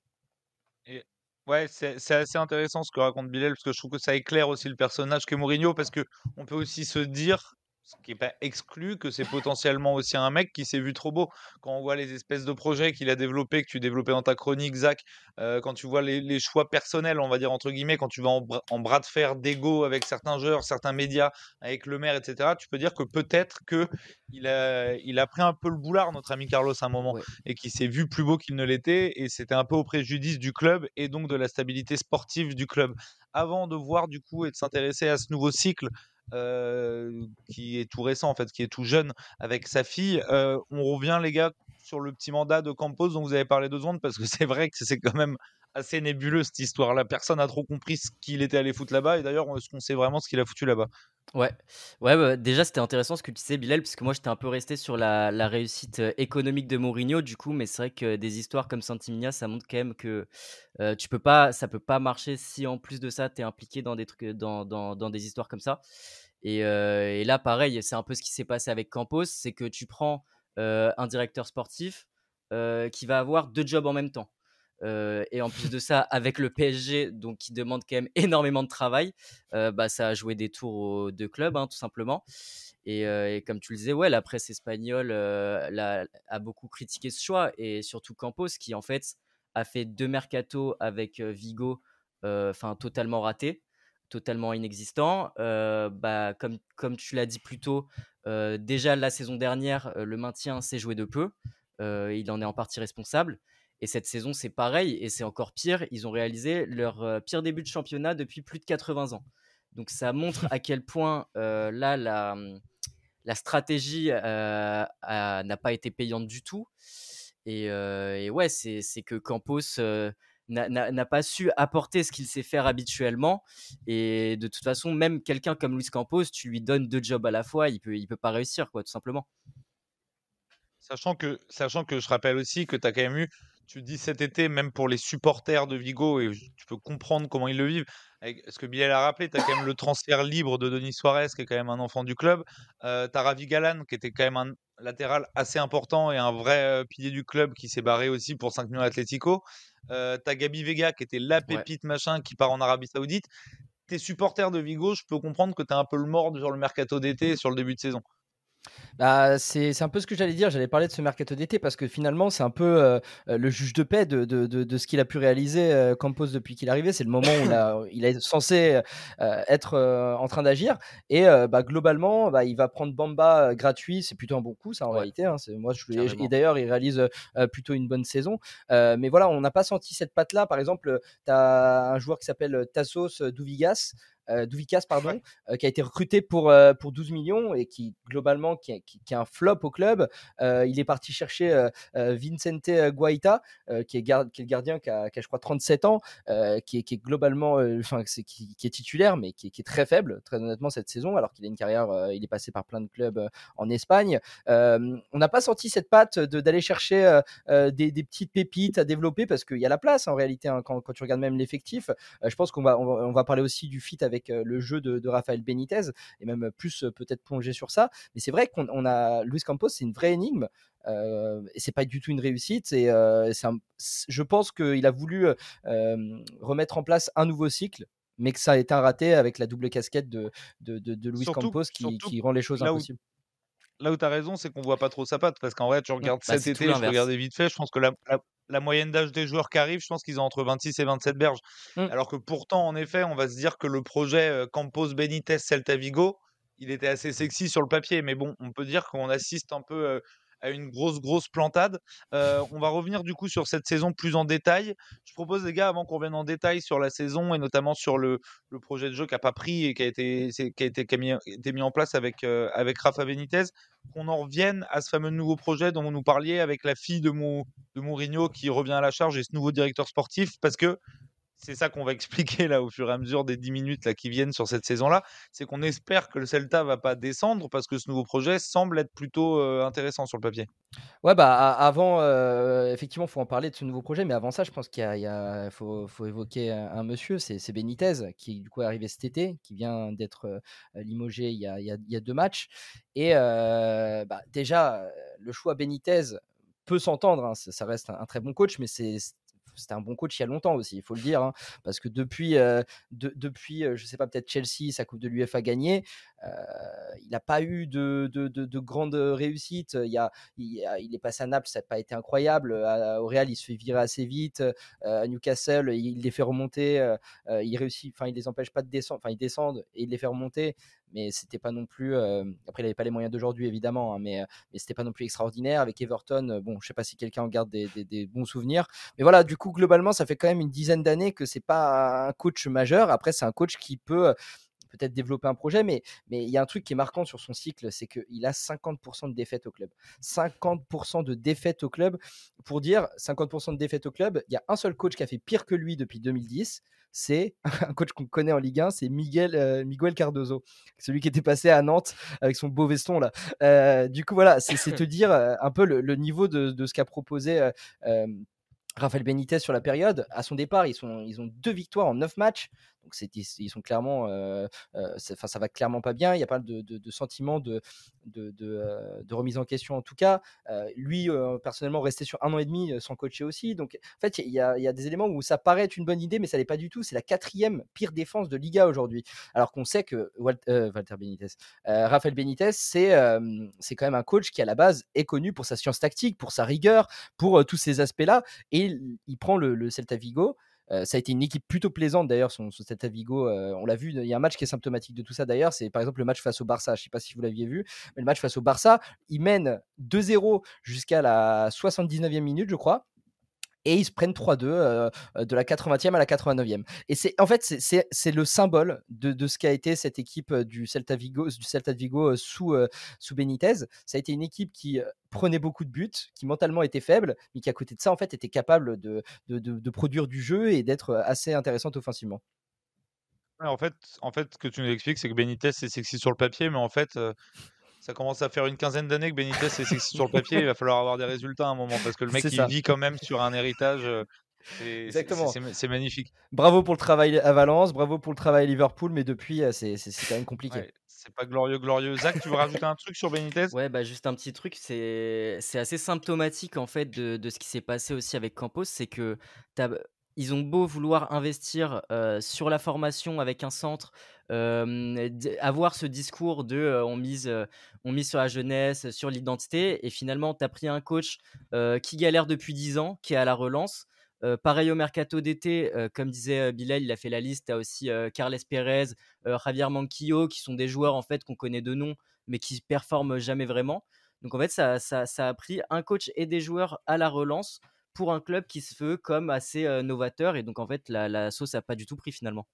Et ouais, c'est c'est assez intéressant ce que raconte Bilal, parce que je trouve que ça éclaire aussi le personnage qu'est Mourinho, parce que on peut aussi se dire, ce qui est pas exclu, que c'est potentiellement aussi un mec qui s'est vu trop beau. Quand on voit les espèces de projets qu'il a développés, que tu développais dans ta chronique, Zach, euh, quand tu vois les, les choix personnels, on va dire entre guillemets, quand tu vas en, bra- en bras de fer d'ego avec certains joueurs, certains médias, avec le maire, et cetera, tu peux dire que peut-être que il a, il a pris un peu le boulard, notre ami Carlos, à un moment Ouais. et qui s'est vu plus beau qu'il ne l'était, et c'était un peu au préjudice du club et donc de la stabilité sportive du club. Avant de voir du coup et de s'intéresser à ce nouveau cycle euh, qui est tout récent en fait, qui est tout jeune avec sa fille, euh, on revient les gars sur le petit mandat de Campos dont vous avez parlé deux secondes, parce que c'est vrai que c'est quand même assez nébuleux cette histoire-là. Personne n'a trop compris ce qu'il était allé foutre là-bas, et d'ailleurs est-ce qu'on sait vraiment ce qu'il a foutu là-bas? Ouais, ouais, bah, déjà c'était intéressant ce que tu disais Bilal, parce que moi j'étais un peu resté sur la la réussite, heu, économique de Mourinho du coup, mais c'est vrai que des histoires comme Santimina, ça montre quand même que, heu, tu peux pas ça peut pas marcher si en plus de ça, tu es impliqué dans des trucs, dans dans dans des histoires comme ça et heu et là pareil, c'est un peu ce qui s'est passé avec Campos, c'est que tu prends, heu, un directeur sportif, heu, qui va avoir deux jobs en même temps, heu et en plus de ça, avec le P S G, donc qui demande quand même énormément de travail, heu, bah, ça a joué des tours aux deux clubs, hein, tout simplement et heu et comme tu le disais, ouais, la presse espagnole, heu, l'a a beaucoup critiqué ce choix et surtout Campos qui, en fait, a fait deux mercatos avec, heu, Vigo, heu, enfin totalement ratés, totalement inexistants. Heu, bah, comme comme tu l'as dit plus tôt, heu, déjà la saison dernière, heu, le maintien s'est joué de peu. Heu, il en est en partie responsable et cette saison, c'est pareil et c'est encore pire. Ils ont réalisé leur, heu, pire début de championnat depuis plus de quatre-vingts ans. Donc ça montre à quel point, heu, là, la, mmh, la stratégie, heu, a n'a pas été payante du tout et heu et ouais, c'est c'est que Campos, heu, n'a n'a n'a pas su apporter ce qu'il sait faire habituellement et de toute façon, même quelqu'un comme Luis Campos, tu lui donnes deux jobs à la fois, il peut il peut pas réussir quoi, tout simplement. Sachant que, sachant que je rappelle aussi que tu as quand même eu, tu dis cet été, même pour les supporters de Vigo, et je- tu peux comprendre comment ils le vivent. Avec ce que Bilal a rappelé, tu as quand même le transfert libre de Denis Suarez, qui est quand même un enfant du club. Euh, tu as Ravi Galan, qui était quand même un latéral assez important et un vrai euh, pilier du club, qui s'est barré aussi pour cinq millions à Atlético. Euh, tu as Gabi Vega, qui était la Ouais. pépite machin, qui part en Arabie Saoudite. Tes supporters de Vigo, je peux comprendre que tu as un peu le mort sur le mercato d'été et sur le début de saison. Bah, c'est c'est un peu ce que j'allais dire. J'allais parler de ce mercato d'été parce que finalement, c'est un peu euh, euh, le juge de paix de, de, de, de ce qu'il a pu réaliser euh, Campos depuis qu'il est arrivé. C'est le moment où là, il est censé euh, être euh, en train d'agir. Et euh, bah, globalement, bah, il va prendre Bamba euh, gratuit. C'est plutôt un bon coup, ça en Ouais, réalité. Hein. C'est- Moi, je, et carrément. d'ailleurs, il réalise euh, plutôt une bonne saison. Euh, mais voilà, on n'a pas senti cette patte-là. Par exemple, tu as un joueur qui s'appelle Tassos Douvigas. Euh, Douvikas, pardon, euh, qui a été recruté pour, euh, pour douze millions et qui, globalement, qui, qui, qui est un flop au club. Euh, il est parti chercher euh, euh, Vicente Guaita, euh, qui, est gar- qui est le gardien qui a, qui a, je crois, trente-sept ans, euh, qui, est, qui est globalement, euh, enfin, c'est, qui, qui est titulaire, mais qui, qui est très faible, très honnêtement, cette saison, alors qu'il a une carrière, euh, il est passé par plein de clubs euh, en Espagne. Euh, on n'a pas senti cette patte de, d'aller chercher euh, euh, des, des petites pépites à développer parce qu'il y a la place en réalité, hein, quand, quand tu regardes même l'effectif. Euh, je pense qu'on va, on va, on va parler aussi du fit avec euh, le jeu de, de Rafael Benitez et même plus euh, peut-être plonger sur ça. Mais c'est vrai qu'on on a Luis Campos, c'est une vraie énigme. Euh, et c'est pas du tout une réussite. Et euh, c'est un- c'est- je pense qu'il a voulu euh, remettre en place un nouveau cycle, mais que ça a été un raté avec la double casquette de, de, de, de Luis Surtout, Campos qui, surtout qui rend les choses là où impossibles. Là où tu as raison, c'est qu'on voit pas trop sa patte. Parce qu'en vrai, tu Mm. regardes Bah, cet c'est tout été, je l'inverse. regardais vite fait, je pense que la, la- la moyenne d'âge des joueurs qui arrivent, je pense qu'ils ont entre vingt-six et vingt-sept berges. Mm. Alors que pourtant, en effet, on va se dire que le projet euh, Campos Benitez Celta Vigo, il était assez sexy sur le papier. Mais bon, on peut dire qu'on assiste un peu euh, à une grosse, grosse plantade. Euh, on va revenir du coup sur cette saison plus en détail. Je propose, les gars, avant qu'on revienne en détail sur la saison et notamment sur le, le projet de jeu qui n'a pas pris et qui a été, c'est- qui a été, qui a mis, été mis en place avec, euh, avec Rafa Benitez, qu'on en revienne à ce fameux nouveau projet dont vous nous parliez avec la fille de, Mou, de Mourinho qui revient à la charge et ce nouveau directeur sportif, parce que c'est ça qu'on va expliquer là au fur et à mesure des dix minutes là qui viennent sur cette saison-là, c'est qu'on espère que le Celta va pas descendre parce que ce nouveau projet semble être plutôt euh, intéressant sur le papier. Ouais, bah, a- avant, euh, effectivement, faut en parler de ce nouveau projet, mais avant ça, je pense qu'il y a, il y a- faut, faut évoquer un, un monsieur, c'est c'est Benitez, qui du coup est arrivé cet été, qui vient d'être euh, limogé il y a, il y a- il y a deux matchs. Et euh, bah, déjà, euh, le choix Benitez peut s'entendre, hein, ça ça reste un, un très bon coach, mais c'est c'était un bon coach il y a longtemps aussi, il faut le dire, hein, parce que depuis, euh, de- depuis, euh, je sais pas, peut-être Chelsea, sa coupe de l'U E F A gagnée, euh, il n'a pas eu de, de, de, de grande réussite. Il y a il, il est passé à Naples, ça n'a pas été incroyable. À- au Real, il se fait virer assez vite. Euh, à Newcastle, il les fait remonter. Euh, euh, il réussit, enfin, il les empêche pas de descendre. Enfin, ils descendent et il les fait remonter. Mais c'était pas non plus. Euh, après, il n'avait pas les moyens d'aujourd'hui, évidemment, hein, mais, euh, mais c'était pas non plus extraordinaire. Avec Everton, euh, bon, je sais pas si quelqu'un en garde des, des, des bons souvenirs. Mais voilà, du coup, globalement, ça fait quand même une dizaine d'années que c'est pas un coach majeur. Après, c'est un coach qui peut peut-être développer un projet, mais mais il y a un truc qui est marquant sur son cycle, c'est qu'il a cinquante pour cent de défaites au club. cinquante pour cent de défaites au club. Pour dire cinquante pour cent de défaites au club, il y a un seul coach qui a fait pire que lui depuis deux mille dix, c'est un coach qu'on connaît en Ligue un, c'est Miguel, euh, Miguel Cardozo, celui qui était passé à Nantes avec son beau veston là. Euh, du coup, voilà, c'est c'est te dire euh, un peu le, le niveau de, de ce qu'a proposé euh, euh, Rafael Benitez sur la période. À son départ, ils, sont, ils ont deux victoires en neuf matchs. Donc c'est, ils sont clairement, euh, euh, ça, ça va clairement pas bien. Il y a pas de, de, de sentiment de, de, de, euh, de remise en question en tout cas. Euh, lui, euh, personnellement, resté sur un an et demi euh, sans coacher aussi. Donc en fait, il y a, il y a des éléments où ça paraît être une bonne idée, mais ça l'est pas du tout. C'est la quatrième pire défense de Liga aujourd'hui. Alors qu'on sait que Walt- euh, Walter Benitez, euh, Rafael Benitez, c'est, euh, c'est quand même un coach qui à la base est connu pour sa science tactique, pour sa rigueur, pour euh, tous ces aspects-là. Et il, il prend le, le Celta Vigo. Euh, ça a été une équipe plutôt plaisante d'ailleurs, son, son Celta Vigo. Euh, on l'a vu, il y a un match qui est symptomatique de tout ça d'ailleurs. C'est par exemple le match face au Barça. Je ne sais pas si vous l'aviez vu, mais le match face au Barça, il mène deux zéro jusqu'à la soixante-dix-neuvième minute, je crois. Et ils se prennent trois deux euh, de la quatre-vingtième à la quatre-vingt-neuvième. Et c'est en fait c'est, c'est, c'est le symbole de, de ce qu'a été cette équipe du Celta Vigo, du Celta de Vigo euh, sous, euh, sous Benitez. Ça a été une équipe qui euh, prenait beaucoup de buts, qui mentalement était faible, mais qui à côté de ça en fait était capable de, de, de, de produire du jeu et d'être assez intéressante offensivement. Ouais, en fait, en fait, ce que tu nous expliques, c'est que Benitez c'est sexy sur le papier, mais en fait, euh, ça commence à faire une quinzaine d'années que Benitez c'est sexy sur le papier. Il va falloir avoir des résultats à un moment parce que le mec C'est il ça, vit quand même sur un héritage. euh, C'est c'est- c'est- exactement. c'est- c'est magnifique. Bravo pour le travail à Valence, bravo pour le travail à Liverpool, mais depuis, euh, c'est, c'est, c'est quand même compliqué. Ouais, c'est pas glorieux, glorieux. Zach, tu veux rajouter un truc sur Benitez? Ouais, bah juste un petit truc, c'est c'est assez symptomatique en fait de, de ce qui s'est passé aussi avec Campos, c'est que t'as- ils ont beau vouloir investir euh, sur la formation avec un centre, euh, d- avoir ce discours de euh, on mise euh, on mise sur la jeunesse, sur l'identité, et finalement tu as pris un coach euh, qui galère depuis dix ans, qui est à la relance. Euh, pareil au mercato d'été, euh, comme disait euh, Bilal, il a fait la liste. Tu as aussi euh, Carles Pérez, euh, Javier Manquillo, qui sont des joueurs en fait qu'on connaît de nom, mais qui performent jamais vraiment. Donc en fait, ça, ça, ça a pris un coach et des joueurs à la relance pour un club qui se veut comme assez euh, novateur. Et donc en fait, la, la sauce n'a pas du tout pris finalement.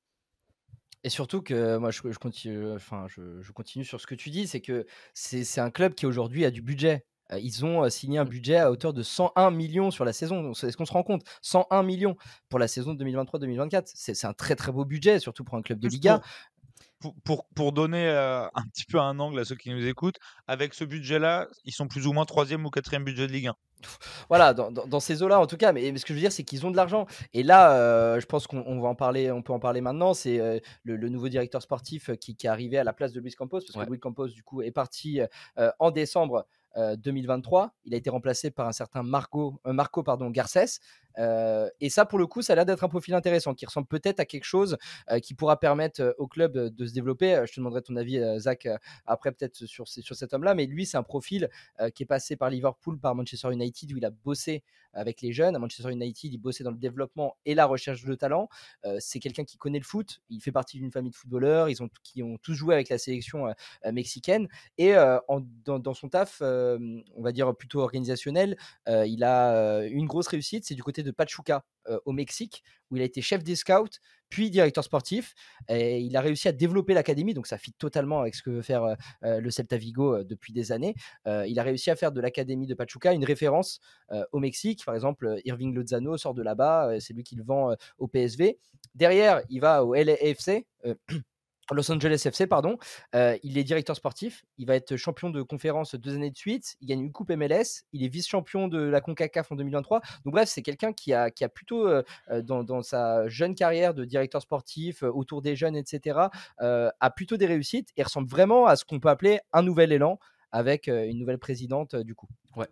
Et surtout que moi, je, je continue, enfin, je, je continue sur ce que tu dis, c'est que c'est, c'est un club qui aujourd'hui a du budget. Euh, Ils ont euh, signé un Mm. budget à hauteur de cent un millions sur la saison. Donc, Est-ce qu'on se rend compte? cent un millions pour la saison deux mille vingt-trois deux mille vingt-quatre. C'est, c'est un très très beau budget, surtout pour un club de Juste Liga. pour, pour, pour, pour donner euh, un petit peu un angle à ceux qui nous écoutent, avec ce budget-là, ils sont plus ou moins troisième ou quatrième budget de Ligue un. Voilà, dans, dans- dans ces eaux-là en tout cas. Mais, mais ce que je veux dire, c'est qu'ils ont de l'argent. Et là, euh, je pense qu'on on va en parler, on peut en parler maintenant. C'est euh, le, le nouveau directeur sportif euh, qui, qui est arrivé à la place de Luis Campos, parce que Ouais. Luis Campos du coup est parti euh, en décembre euh, deux mille vingt-trois. Il a été remplacé par un certain Marco, euh, Marco pardon, Garcés. Euh, et ça, pour le coup, ça a l'air d'être un profil intéressant qui ressemble peut-être à quelque chose euh, qui pourra permettre euh, au club euh, de se développer. Euh, Je te demanderai ton avis, euh, Zach, euh, après peut-être sur, ces- sur cet homme-là. Mais lui, c'est un profil euh, qui est passé par Liverpool, par Manchester United, où il a bossé avec les jeunes. À Manchester United, il bossait dans le développement et la recherche de talent. Euh, c'est quelqu'un qui connaît le foot. Il fait partie d'une famille de footballeurs. Ils ont, qui ont tous joué avec la sélection euh, mexicaine. Et euh, en, dans, dans, son taf, euh, on va dire plutôt organisationnel, euh, il a euh, une grosse réussite. C'est du côté de Pachuca euh, au Mexique, où il a été chef des scouts, puis directeur sportif. Et il a réussi à développer l'académie, donc ça fit totalement avec ce que veut faire euh, le Celta Vigo euh, depuis des années. Euh, il a réussi à faire de l'académie de Pachuca une référence euh, au Mexique. Par exemple, Irving Lozano sort de là-bas, euh, c'est lui qui le vend euh, au P S V. Derrière, il va au L A F C. Euh, Los Angeles F C, pardon. Euh, il est directeur sportif. Il va être champion de conférence deux années de suite. Il gagne une coupe M L S. Il est vice-champion de la CONCACAF en deux mille vingt-trois. Donc bref, c'est quelqu'un qui a, qui a plutôt, euh, dans, dans sa jeune carrière de directeur sportif, euh, autour des jeunes, et cetera, euh, a plutôt des réussites et ressemble vraiment à ce qu'on peut appeler un nouvel élan avec euh, une nouvelle présidente euh, du coup. Ouais.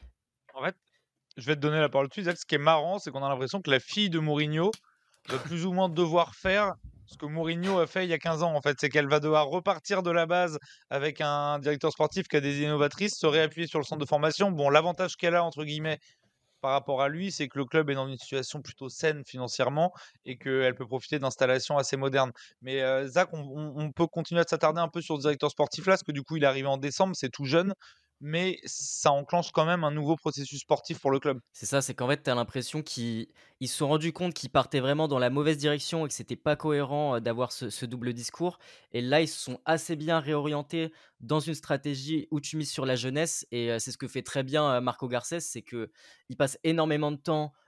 En fait, je vais te donner la parole tout de suite. Zach. Ce qui est marrant, c'est qu'on a l'impression que la fille de Mourinho va plus ou moins devoir faire ce que Mourinho a fait il y a quinze ans. En fait, c'est qu'elle va devoir repartir de la base avec un directeur sportif qui a des innovatrices, se réappuyer sur le centre de formation. Bon, l'avantage qu'elle a, entre guillemets, par rapport à lui, c'est que le club est dans une situation plutôt saine financièrement et qu'elle peut profiter d'installations assez modernes. Mais euh, Zach, on, on- on peut continuer à s'attarder un peu sur le directeur sportif là, parce que du coup, il est arrivé en décembre, c'est tout jeune, mais ça enclenche quand même un nouveau processus sportif pour le club. C'est ça, c'est qu'en fait, tu as l'impression qu'ils ils se sont rendus compte qu'ils partaient vraiment dans la mauvaise direction et que c'était pas cohérent euh, d'avoir ce, ce double discours. Et là, ils se sont assez bien réorientés dans une stratégie où tu mises sur la jeunesse. Et euh, c'est ce que fait très bien euh, Marco Garcés, c'est que il passe énormément de temps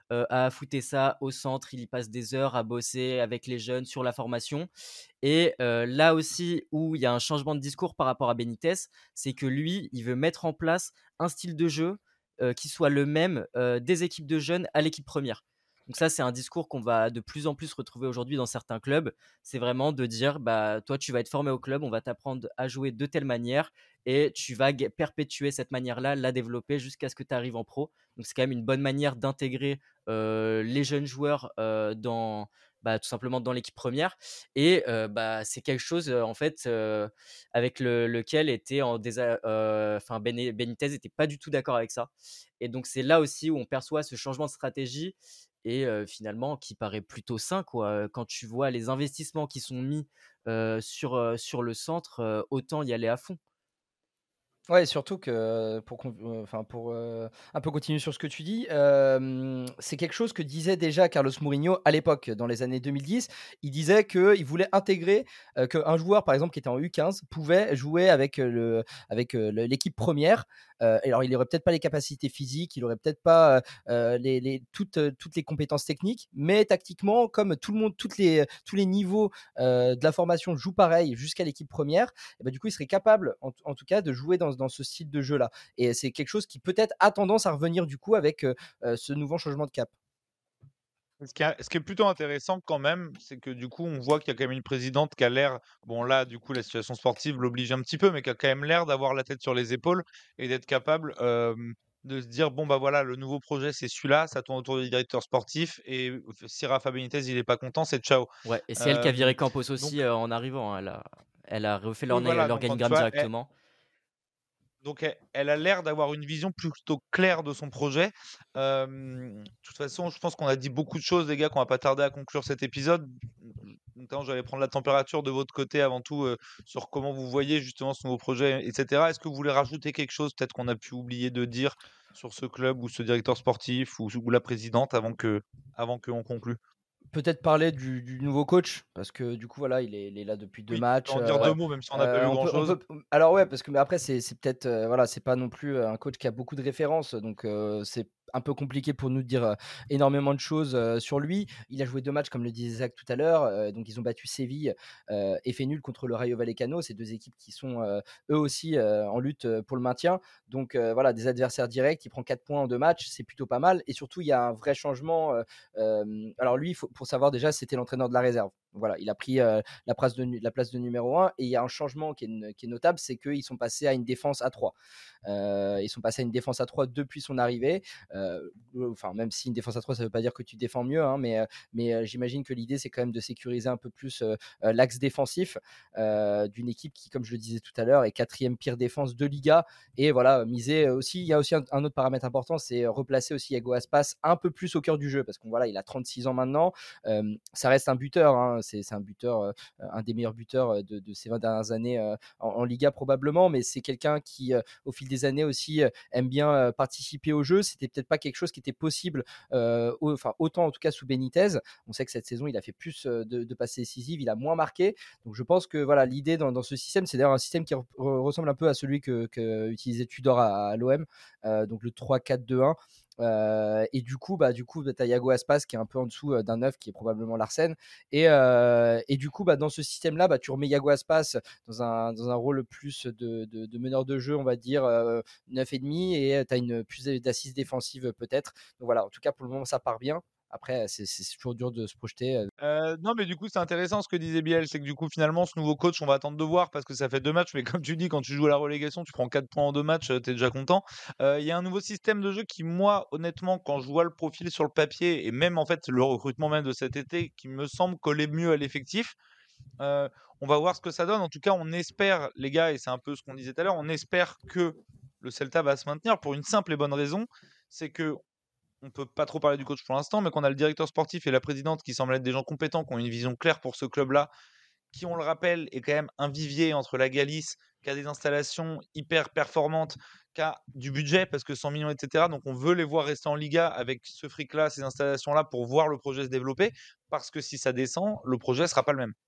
euh, à affouter ça au centre. Il y passe des heures à bosser avec les jeunes sur la formation. Et euh, là aussi où il y a un changement de discours par rapport à Benitez, c'est que lui, il veut mettre en place un style de jeu euh, qui soit le même euh, des équipes de jeunes à l'équipe première. Donc ça, c'est un discours qu'on va de plus en plus retrouver aujourd'hui dans certains clubs. C'est vraiment de dire, bah, toi, tu vas être formé au club, on va t'apprendre à jouer de telle manière et tu vas g- perpétuer cette manière-là, la développer jusqu'à ce que tu arrives en pro. Donc c'est quand même une bonne manière d'intégrer euh, les jeunes joueurs euh, dans, bah, tout simplement dans l'équipe première. Et euh, bah, c'est quelque chose, euh, en fait, euh, avec le- lequel était en désa- euh, enfin, Bene- Benitez n'était pas du tout d'accord avec ça. Et donc c'est là aussi où on perçoit ce changement de stratégie et euh, finalement qui paraît plutôt sain, quoi. Quand tu vois les investissements qui sont mis euh, sur, euh, sur le centre, euh, autant y aller à fond. Ouais, surtout que pour, con- euh, enfin pour euh, un peu continuer sur ce que tu dis, euh, c'est quelque chose que disait déjà Carlos Mourinho à l'époque, dans les années deux mille dix. Il disait qu'il voulait intégrer euh, qu'un joueur, par exemple, qui était en U quinze, pouvait jouer avec, euh, le, avec euh, le- l'équipe première. Euh, et alors, il n'aurait peut-être pas les capacités physiques, il n'aurait peut-être pas euh, euh, les, les- toutes, euh, toutes les compétences techniques, mais tactiquement, comme tout le monde, toutes les, tous les niveaux euh, de la formation jouent pareil jusqu'à l'équipe première, et ben, du coup, il serait capable, en, en tout cas, de jouer dans, dans ce style de jeu-là. Et c'est quelque chose qui peut-être a tendance à revenir du coup avec euh, euh, ce nouveau changement de cap. Ce qui est ce qui est plutôt intéressant quand même, c'est que du coup, on voit qu'il y a quand même une présidente qui a l'air, bon là, du coup, la situation sportive l'oblige un petit peu, mais qui a quand même l'air d'avoir la tête sur les épaules et d'être capable hem, de se dire: «Bon, bah, voilà, le nouveau projet, c'est celui-là, ça tourne autour du directeur sportif et si Rafa Benitez, il est pas content, c'est ciao». Ouais, et c'est elle qui a viré Hem, Campos donc aussi euh, en arrivant, hein. Elle a, elle a refait oui, l'orna- voilà, donc en tu l'organigramme vois, elle directement. donc elle elle a l'air d'avoir une vision plutôt claire de son projet. Hem, de toute façon, je pense qu'on a dit beaucoup de choses, les gars, qu'on va pas tarder à conclure cet épisode. Notamment, j'allais prendre la température de votre côté avant tout, heu, sur comment vous voyez justement ce nouveau projet et cetera. Est-ce que vous voulez rajouter quelque chose peut-être qu'on a pu oublier de dire sur ce club ou ce directeur sportif ou ou la présidente avant que avant qu'on conclue? Peut-être parler du, du nouveau coach, parce que du coup, voilà, il est, il est là depuis deux Oui, tu peux matchs. en dire deux euh, Ouais. mots même si on n'a pas euh, vu on grand peut, on chose. peut, alors ouais, parce que mais après, c'est, c'est peut-être, euh, voilà, c'est pas non plus euh, un coach qui a beaucoup de références, donc euh, c'est un peu compliqué pour nous de dire euh, énormément de choses euh, sur lui. Il a joué deux matchs, comme le disait Zach tout à l'heure, euh, donc ils ont battu Séville euh, et fait nul contre le Rayo Vallecano, ces deux équipes qui sont euh, eux aussi euh, en lutte euh, pour le maintien. Donc euh, voilà, des adversaires directs, il prend quatre points en deux matchs, c'est plutôt pas mal. Et surtout, il y a un vrai changement. euh, euh, alors lui, faut, pour savoir déjà, c'était l'entraîneur de la réserve. Voilà, il a pris euh, la, place de, la place de numéro un. Et il y a un changement qui est, qui est notable, c'est qu'ils sont passés à une défense à trois. Euh, ils sont passés à une défense à trois depuis son arrivée. Euh, enfin, même si une défense à trois, ça ne veut pas dire que tu défends mieux, hein, mais, euh, mais euh, j'imagine que l'idée, c'est quand même de sécuriser un peu plus euh, euh, l'axe défensif euh, d'une équipe qui, comme je le disais tout à l'heure, est quatrième pire défense de Liga. Et voilà, miser aussi, il y a aussi un, un autre paramètre important, c'est replacer aussi Iago Aspas un peu plus au cœur du jeu, parce qu'on voilà, il a trente-six ans maintenant. Euh, ça reste un buteur, hein, c'est, c'est un buteur, euh, un des meilleurs buteurs de, de ces vingt dernières années euh, en, en Liga probablement, mais c'est quelqu'un qui, euh, au fil des années aussi, euh, aime bien euh, participer au jeu. C'était peut-être pas quelque chose qui était possible, euh, au, enfin autant en tout cas sous Benitez. On sait que cette saison, il a fait plus euh, de, de passes décisives, il a moins marqué. Donc je pense que voilà, l'idée dans, dans ce système, c'est d'ailleurs un système qui re- ressemble un peu à celui que, que utilisait Tudor à, à l'O M, euh, donc le trois quatre deux un. Euh, et du coup, bah, du coup, t'as Iago Aspas qui est un peu en dessous euh, d'un neuf qui est probablement Larsen. Et, euh, et du coup, bah, dans ce système-là, bah, tu remets Iago Aspas dans un, dans un rôle plus de, de, de meneur de jeu, on va dire euh, neuf virgule cinq, et tu as une plus d'assises défensives peut-être. Donc voilà, en tout cas, pour le moment, ça part bien. Après, c'est, c'est toujours dur de se projeter. euh. Heu, non, mais du coup, c'est intéressant ce que disait Biel, c'est que du coup, finalement, ce nouveau coach, on va attendre de voir parce que ça fait deux matchs, mais comme tu dis, quand tu joues à la relégation, tu prends quatre points en deux matchs, heu, tu es déjà content. Heu, il y a un nouveau système de jeu qui, moi, honnêtement, quand je vois le profil sur le papier et même, en fait, le recrutement même de cet été, qui me semble coller mieux à l'effectif. Heu, on va voir ce que ça donne. En tout cas, on espère, les gars, et c'est un peu ce qu'on disait tout à l'heure, on espère que le Celta va se maintenir pour une simple et bonne raison, c'est que on peut pas trop parler du coach pour l'instant, mais qu'on a le directeur sportif et la présidente qui semblent être des gens compétents, qui ont une vision claire pour ce club-là, qui, on le rappelle, est quand même un vivier entre la Galice, qui a des installations hyper performantes, qui a du budget parce que cent millions, et cetera. Donc on veut les voir rester en Liga avec ce fric-là, ces installations-là, pour voir le projet se développer, parce que si ça descend, le projet sera pas le même.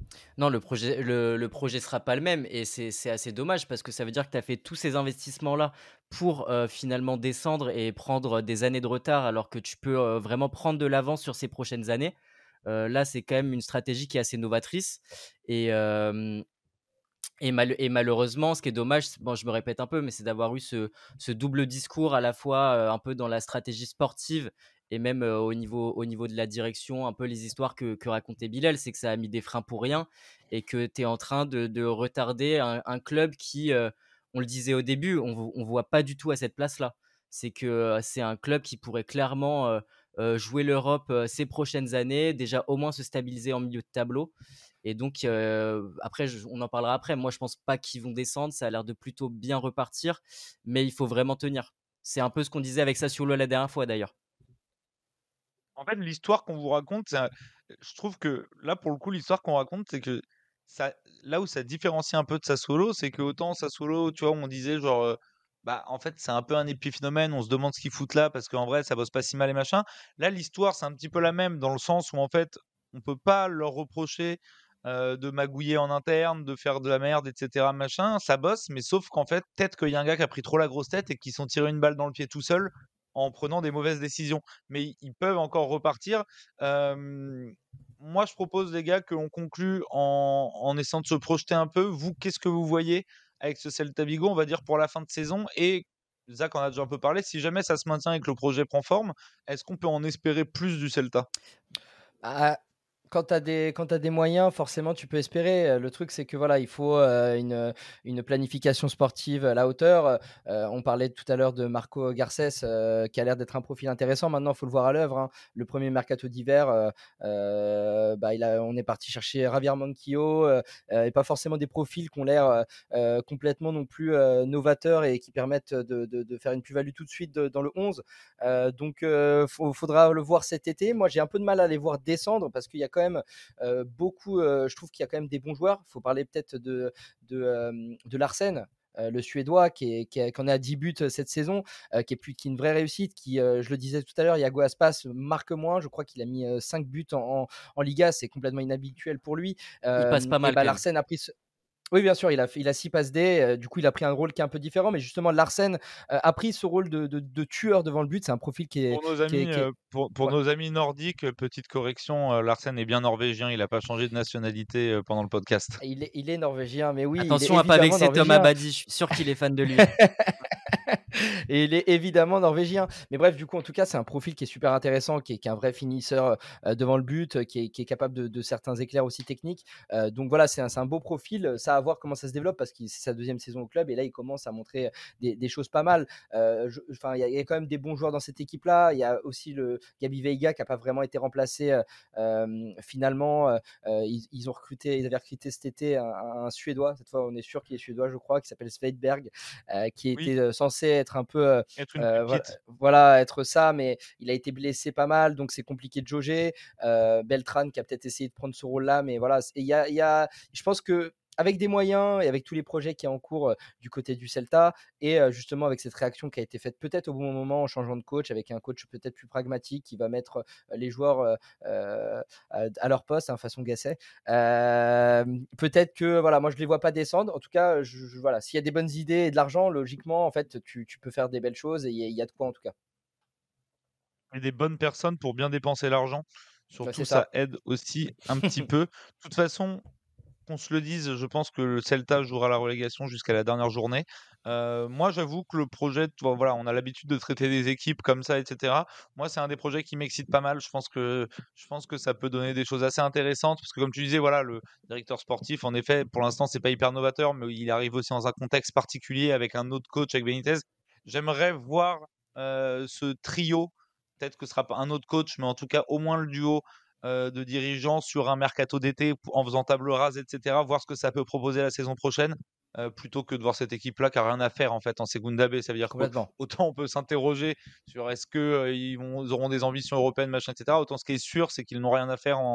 Non, le projet le le projet sera pas le même et c'est c'est assez dommage parce que ça veut dire que tu as fait tous ces investissements-là pour, heu, finalement descendre et prendre des années de retard alors que tu peux, heu, vraiment prendre de l'avance sur ces prochaines années. Heu, là, c'est quand même une stratégie qui est assez novatrice et hem et mal et malheureusement, ce qui est dommage, c bon, je me répète un peu, mais c'est d'avoir eu ce ce double discours à la fois, heu, un peu dans la stratégie sportive et même, heu, au niveau au niveau de la direction, un peu les histoires que que racontait Bilal, c'est que ça a mis des freins pour rien et que tu es en train de de retarder un un club qui, heu, on le disait au début, on vo on voit pas du tout à cette place-là. C'est que, heu, c'est un club qui pourrait clairement, heu heu, jouer l'Europe, heu, ces prochaines années, déjà au moins se stabiliser en milieu de tableau et donc, heu, après je on en parlera après. Moi, je pense pas qu'ils vont descendre, ça a l'air de plutôt bien repartir, mais il faut vraiment tenir. C'est un peu ce qu'on disait avec Sassuolo la dernière fois d'ailleurs. En fait, l'histoire qu'on vous raconte, c'est un je trouve que là, pour le coup, l'histoire qu'on raconte, c'est que ça là où ça différencie un peu de Sassuolo, c'est qu'autant Sassuolo, tu vois, on disait genre, heu, bah, en fait, c'est un peu un épiphénomène, on se demande ce qu'ils foutent là parce qu'en vrai, ça bosse pas si mal et machin. Là, l'histoire, c'est un petit peu la même dans le sens où, en fait, on peut pas leur reprocher, heu, de magouiller en interne, de faire de la merde et cetera, machin. Ça bosse, mais sauf qu'en fait, peut-être qu'il y a un gars qui a pris trop la grosse tête et qui s'est sont tirés une balle dans le pied tout seul en prenant des mauvaises décisions. Mais ils ils peuvent encore repartir. Hem, Moi, je propose, les gars, qu'on conclue en en essayant de se projeter un peu. Vous, qu'est-ce que vous voyez avec ce Celta Vigo, on va dire, pour la fin de saison? Et Zach en a déjà un peu parlé, si jamais ça se maintient et que le projet prend forme, est-ce qu'on peut en espérer plus du Celta? Ah, quand tu as des quand tu des moyens, forcément, tu peux espérer. Heu, le truc, c'est que, voilà, il faut, heu, une, heu, une planification sportive à la hauteur. Heu, on parlait tout à l'heure de Marco Garcés, heu, qui a l'air d'être un profil intéressant. Maintenant, il faut le voir à l'œuvre, hein. Le premier mercato d'hiver, heu heu, bah, il a on est parti chercher Javier Manquillo, heu heu et pas forcément des profils qui ont l'air, heu heu, complètement non plus, heu, novateurs et qui permettent de de de faire une plus-value tout de suite de dans le onze. Heu, donc, heu, faut faudra le voir cet été. Moi, j'ai un peu de mal à les voir descendre parce qu'il y a quand même, heu, beaucoup, heu, je trouve qu'il y a quand même des bons joueurs. Il faut parler peut-être de de, hem, de Larsen, heu, le Suédois qui est qui est qui en est à dix buts, heu, cette saison, heu, qui est plus qui est une vraie réussite, qui, heu, je le disais tout à l'heure, Iago Aspas marque moins. Je crois qu'il a mis, heu, cinq buts en en en Liga, c'est complètement inhabituel pour lui. Il passe Hem pas et mal bah, quand même. Larsen a pris ce oui, bien sûr, il a fait il a six passes D, heu, du coup, il a pris un rôle qui est un peu différent, mais justement Larsen, heu, a pris ce rôle de de de tueur devant le but. C'est un profil qui est Pour nos qui est amis, qui est heu, pour pour ouais. nos amis nordiques, heu, petite correction, heu, Larsen est bien norvégien, il a pas changé de nationalité, heu, pendant le podcast. Il est il est norvégien, mais oui, il est Attention à pas évidemment vexer Thomas norvégien. Badi, je suis sûr qu'il est fan de lui. Et il est évidemment norvégien. Mais bref, du coup, en tout cas, c'est un profil qui est super intéressant, qui est, qui est un vrai finisseur euh, devant le but, euh, qui est, qui est capable de, de certains éclairs aussi techniques. Euh, donc voilà, c'est un, c'est un beau profil. Ça à voir comment ça se développe parce que c'est sa deuxième saison au club et là, il commence à montrer des, des choses pas mal. Euh, je- Enfin, il y, a- il y a quand même des bons joueurs dans cette équipe-là. Il y a aussi le Gabi Veiga qui n'a pas vraiment été remplacé. euh, euh, finalement, euh, euh, ils, ils ont recruté, ils avaient recruté cet été un, un Suédois. Cette fois, on est sûr qu'il est Suédois, je crois, qui s'appelle Svedberg, euh, qui Oui, était euh, censé être un peu, euh, être une euh, voilà, pépite. voilà, être ça, mais il a été blessé pas mal, donc c'est compliqué de jauger. Euh, Beltran qui a peut-être essayé de prendre ce rôle-là, mais voilà, il y a, il y a, je pense que avec des moyens et avec tous les projets qui sont en cours euh, du côté du Celta et euh, justement avec cette réaction qui a été faite peut-être au bon moment en changeant de coach, avec un coach peut-être plus pragmatique qui va mettre euh, les joueurs euh, euh, à leur poste, hein, façon Gasset. Euh, peut-être que voilà, moi je les vois pas descendre. En tout cas, je, je- voilà, s'il y a des bonnes idées et de l'argent, logiquement, en fait, tu, tu peux faire des belles choses et il y, a- il y a de quoi en tout cas. Et des bonnes personnes pour bien dépenser l'argent. Ouais, Surtout, c'est ça ça. aide aussi un petit peu. De toute façon, qu'on se le dise, je pense que le Celta jouera la relégation jusqu'à la dernière journée. Heu, moi, j'avoue que le projet, tu vois, voilà, on a l'habitude de traiter des équipes comme ça, et cetera. Moi, c'est un des projets qui m'excite pas mal. Je pense que je pense que ça peut donner des choses assez intéressantes parce que comme tu disais, voilà, le directeur sportif, en effet, pour l'instant, c'est pas hyper novateur, mais il arrive aussi dans un contexte particulier avec un autre coach, avec Benitez. J'aimerais voir, heu, ce trio, peut-être que ce sera pas un autre coach, mais en tout cas, au moins le duo, heu, de dirigeants sur un mercato d'été p en faisant table rase et cetera, voir ce que ça peut proposer la saison prochaine, heu, plutôt que de voir cette équipe-là qui a rien à faire en fait en Segunda B. Ça veut dire Complètement. qu'autant on peut s'interroger sur est-ce que, heu, ils vont ils auront des ambitions européennes machin et cetera, autant ce qui est sûr, c'est qu'ils n'ont rien à faire en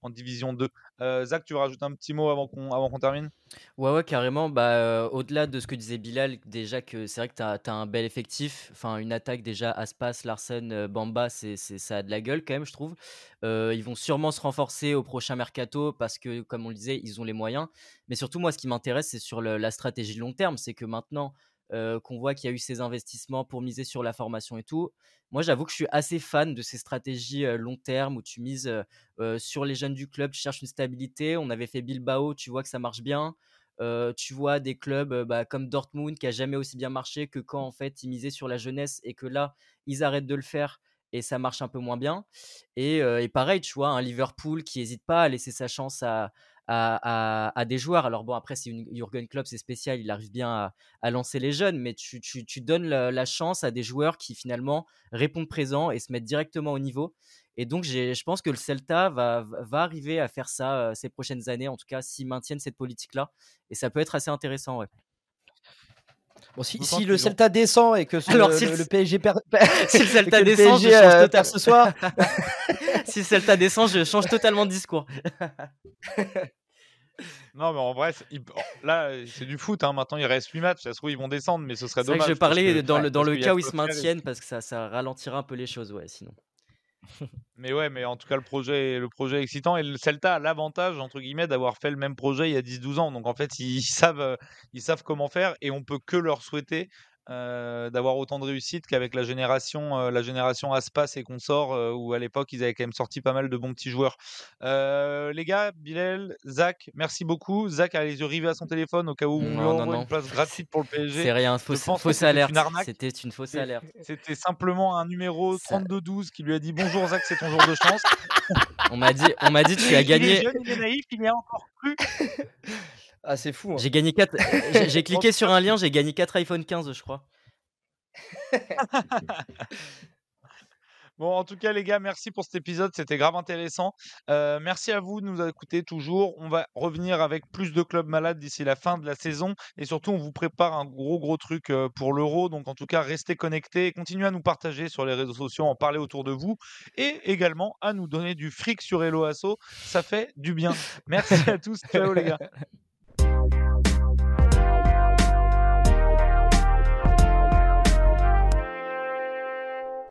en Division deux. Euh, Zach, tu veux rajouter un petit mot avant qu'on avant qu'on termine? Ouais, ouais, carrément. Bah, euh, au-delà de ce que disait Bilal, déjà que c'est vrai que tu as, un bel effectif. Enfin, une attaque déjà, Aspas, Larsen, euh, Bamba, c'est, c'est, ça a de la gueule quand même, je trouve. Euh, ils vont sûrement se renforcer au prochain mercato parce que, comme on le disait, ils ont les moyens. Mais surtout, moi, ce qui m'intéresse, c'est sur le- la stratégie long terme. C'est que maintenant euh, qu'on voit qu'il y a eu ces investissements pour miser sur la formation et tout, moi, j'avoue que je suis assez fan de ces stratégies euh, long terme où tu mises euh, euh, sur les jeunes du club, tu cherches une stabilité. On avait fait Bilbao, tu vois que ça marche bien. Euh, tu vois des clubs euh, bah, comme Dortmund qui a jamais aussi bien marché que quand en fait ils misaient sur la jeunesse et que là ils arrêtent de le faire et ça marche un peu moins bien. Et, euh, et pareil, tu vois, un Liverpool qui n'hésite pas à laisser sa chance à, à, à, à des joueurs. Alors bon, après, c'est une Jürgen Klopp, c'est spécial, il arrive bien à, à lancer les jeunes, mais tu, tu, tu donnes la, la chance à des joueurs qui finalement répondent présent et se mettent directement au niveau. Et donc, j'ai, je pense que le Celta va, va arriver à faire ça euh, ces prochaines années, en tout cas, s'ils maintiennent cette politique-là. Et ça peut être assez intéressant, ouais. Bon, si, Vos si le conclusions. Celta descend et que ce- Alors, le, si le- le- le P S G perd, Si le et Celta que le descend, je P S G change euh, total- perd ce soir, si le Celta descend, je change totalement de discours. Non, mais en vrai, c'est- il- oh, là, euh, c'est du foot. Hein. Maintenant, il reste huit matchs. Ça se trouve, ils vont descendre, mais ce serait C'est vrai que dommage. je parce parlais que, dans le, dans parce le qu'il y a cas de où ils se quoi faire. maintiennent parce que ça, ça ralentira un peu les choses, ouais, sinon. Mais ouais, mais en tout cas, le projet, le projet est excitant. Et le Celta a l'avantage, entre guillemets, d'avoir fait le même projet il y a dix douze ans. Donc, en fait, ils, savent, euh, ils savent comment faire et on peut que leur souhaiter euh, d'avoir autant de réussite qu'avec la génération, euh, la génération Aspas et consorts, euh, où à l'époque, ils avaient quand même sorti pas mal de bons petits joueurs. Euh, les gars, Bilal, Zach, merci beaucoup. Zach a les yeux rivés à son téléphone au cas où on lui Non, non, envoie une non. place gratuite pour le P S G. C'est rien, Je fausse, pense que fausse c'était alerte. une arnaque. C'était une fausse C'est- alerte. C'était simplement un numéro Ça- trente-deux douze qui lui a dit bonjour Zach, c'est ton jour de chance. On m'a dit, on m'a dit tu as Il est gagné. jeune, il est naïf, il y a encore cru. ah c'est fou. hein. J'ai gagné quatre. J'ai j'ai cliqué En tout sur cas, un lien, j'ai gagné quatre iPhone quinze, je crois. Bon, en tout cas, les gars, merci pour cet épisode. C'était grave intéressant. Euh, merci à vous de nous écouter toujours. On va revenir avec plus de clubs malades d'ici la fin de la saison. Et surtout, on vous prépare un gros, gros truc euh, pour l'Euro. Donc, en tout cas, restez connectés et continuez à nous partager sur les réseaux sociaux, en parler autour de vous. Et également à nous donner du fric sur Hello Asso. Ça fait du bien. Merci à tous. Ciao, les gars.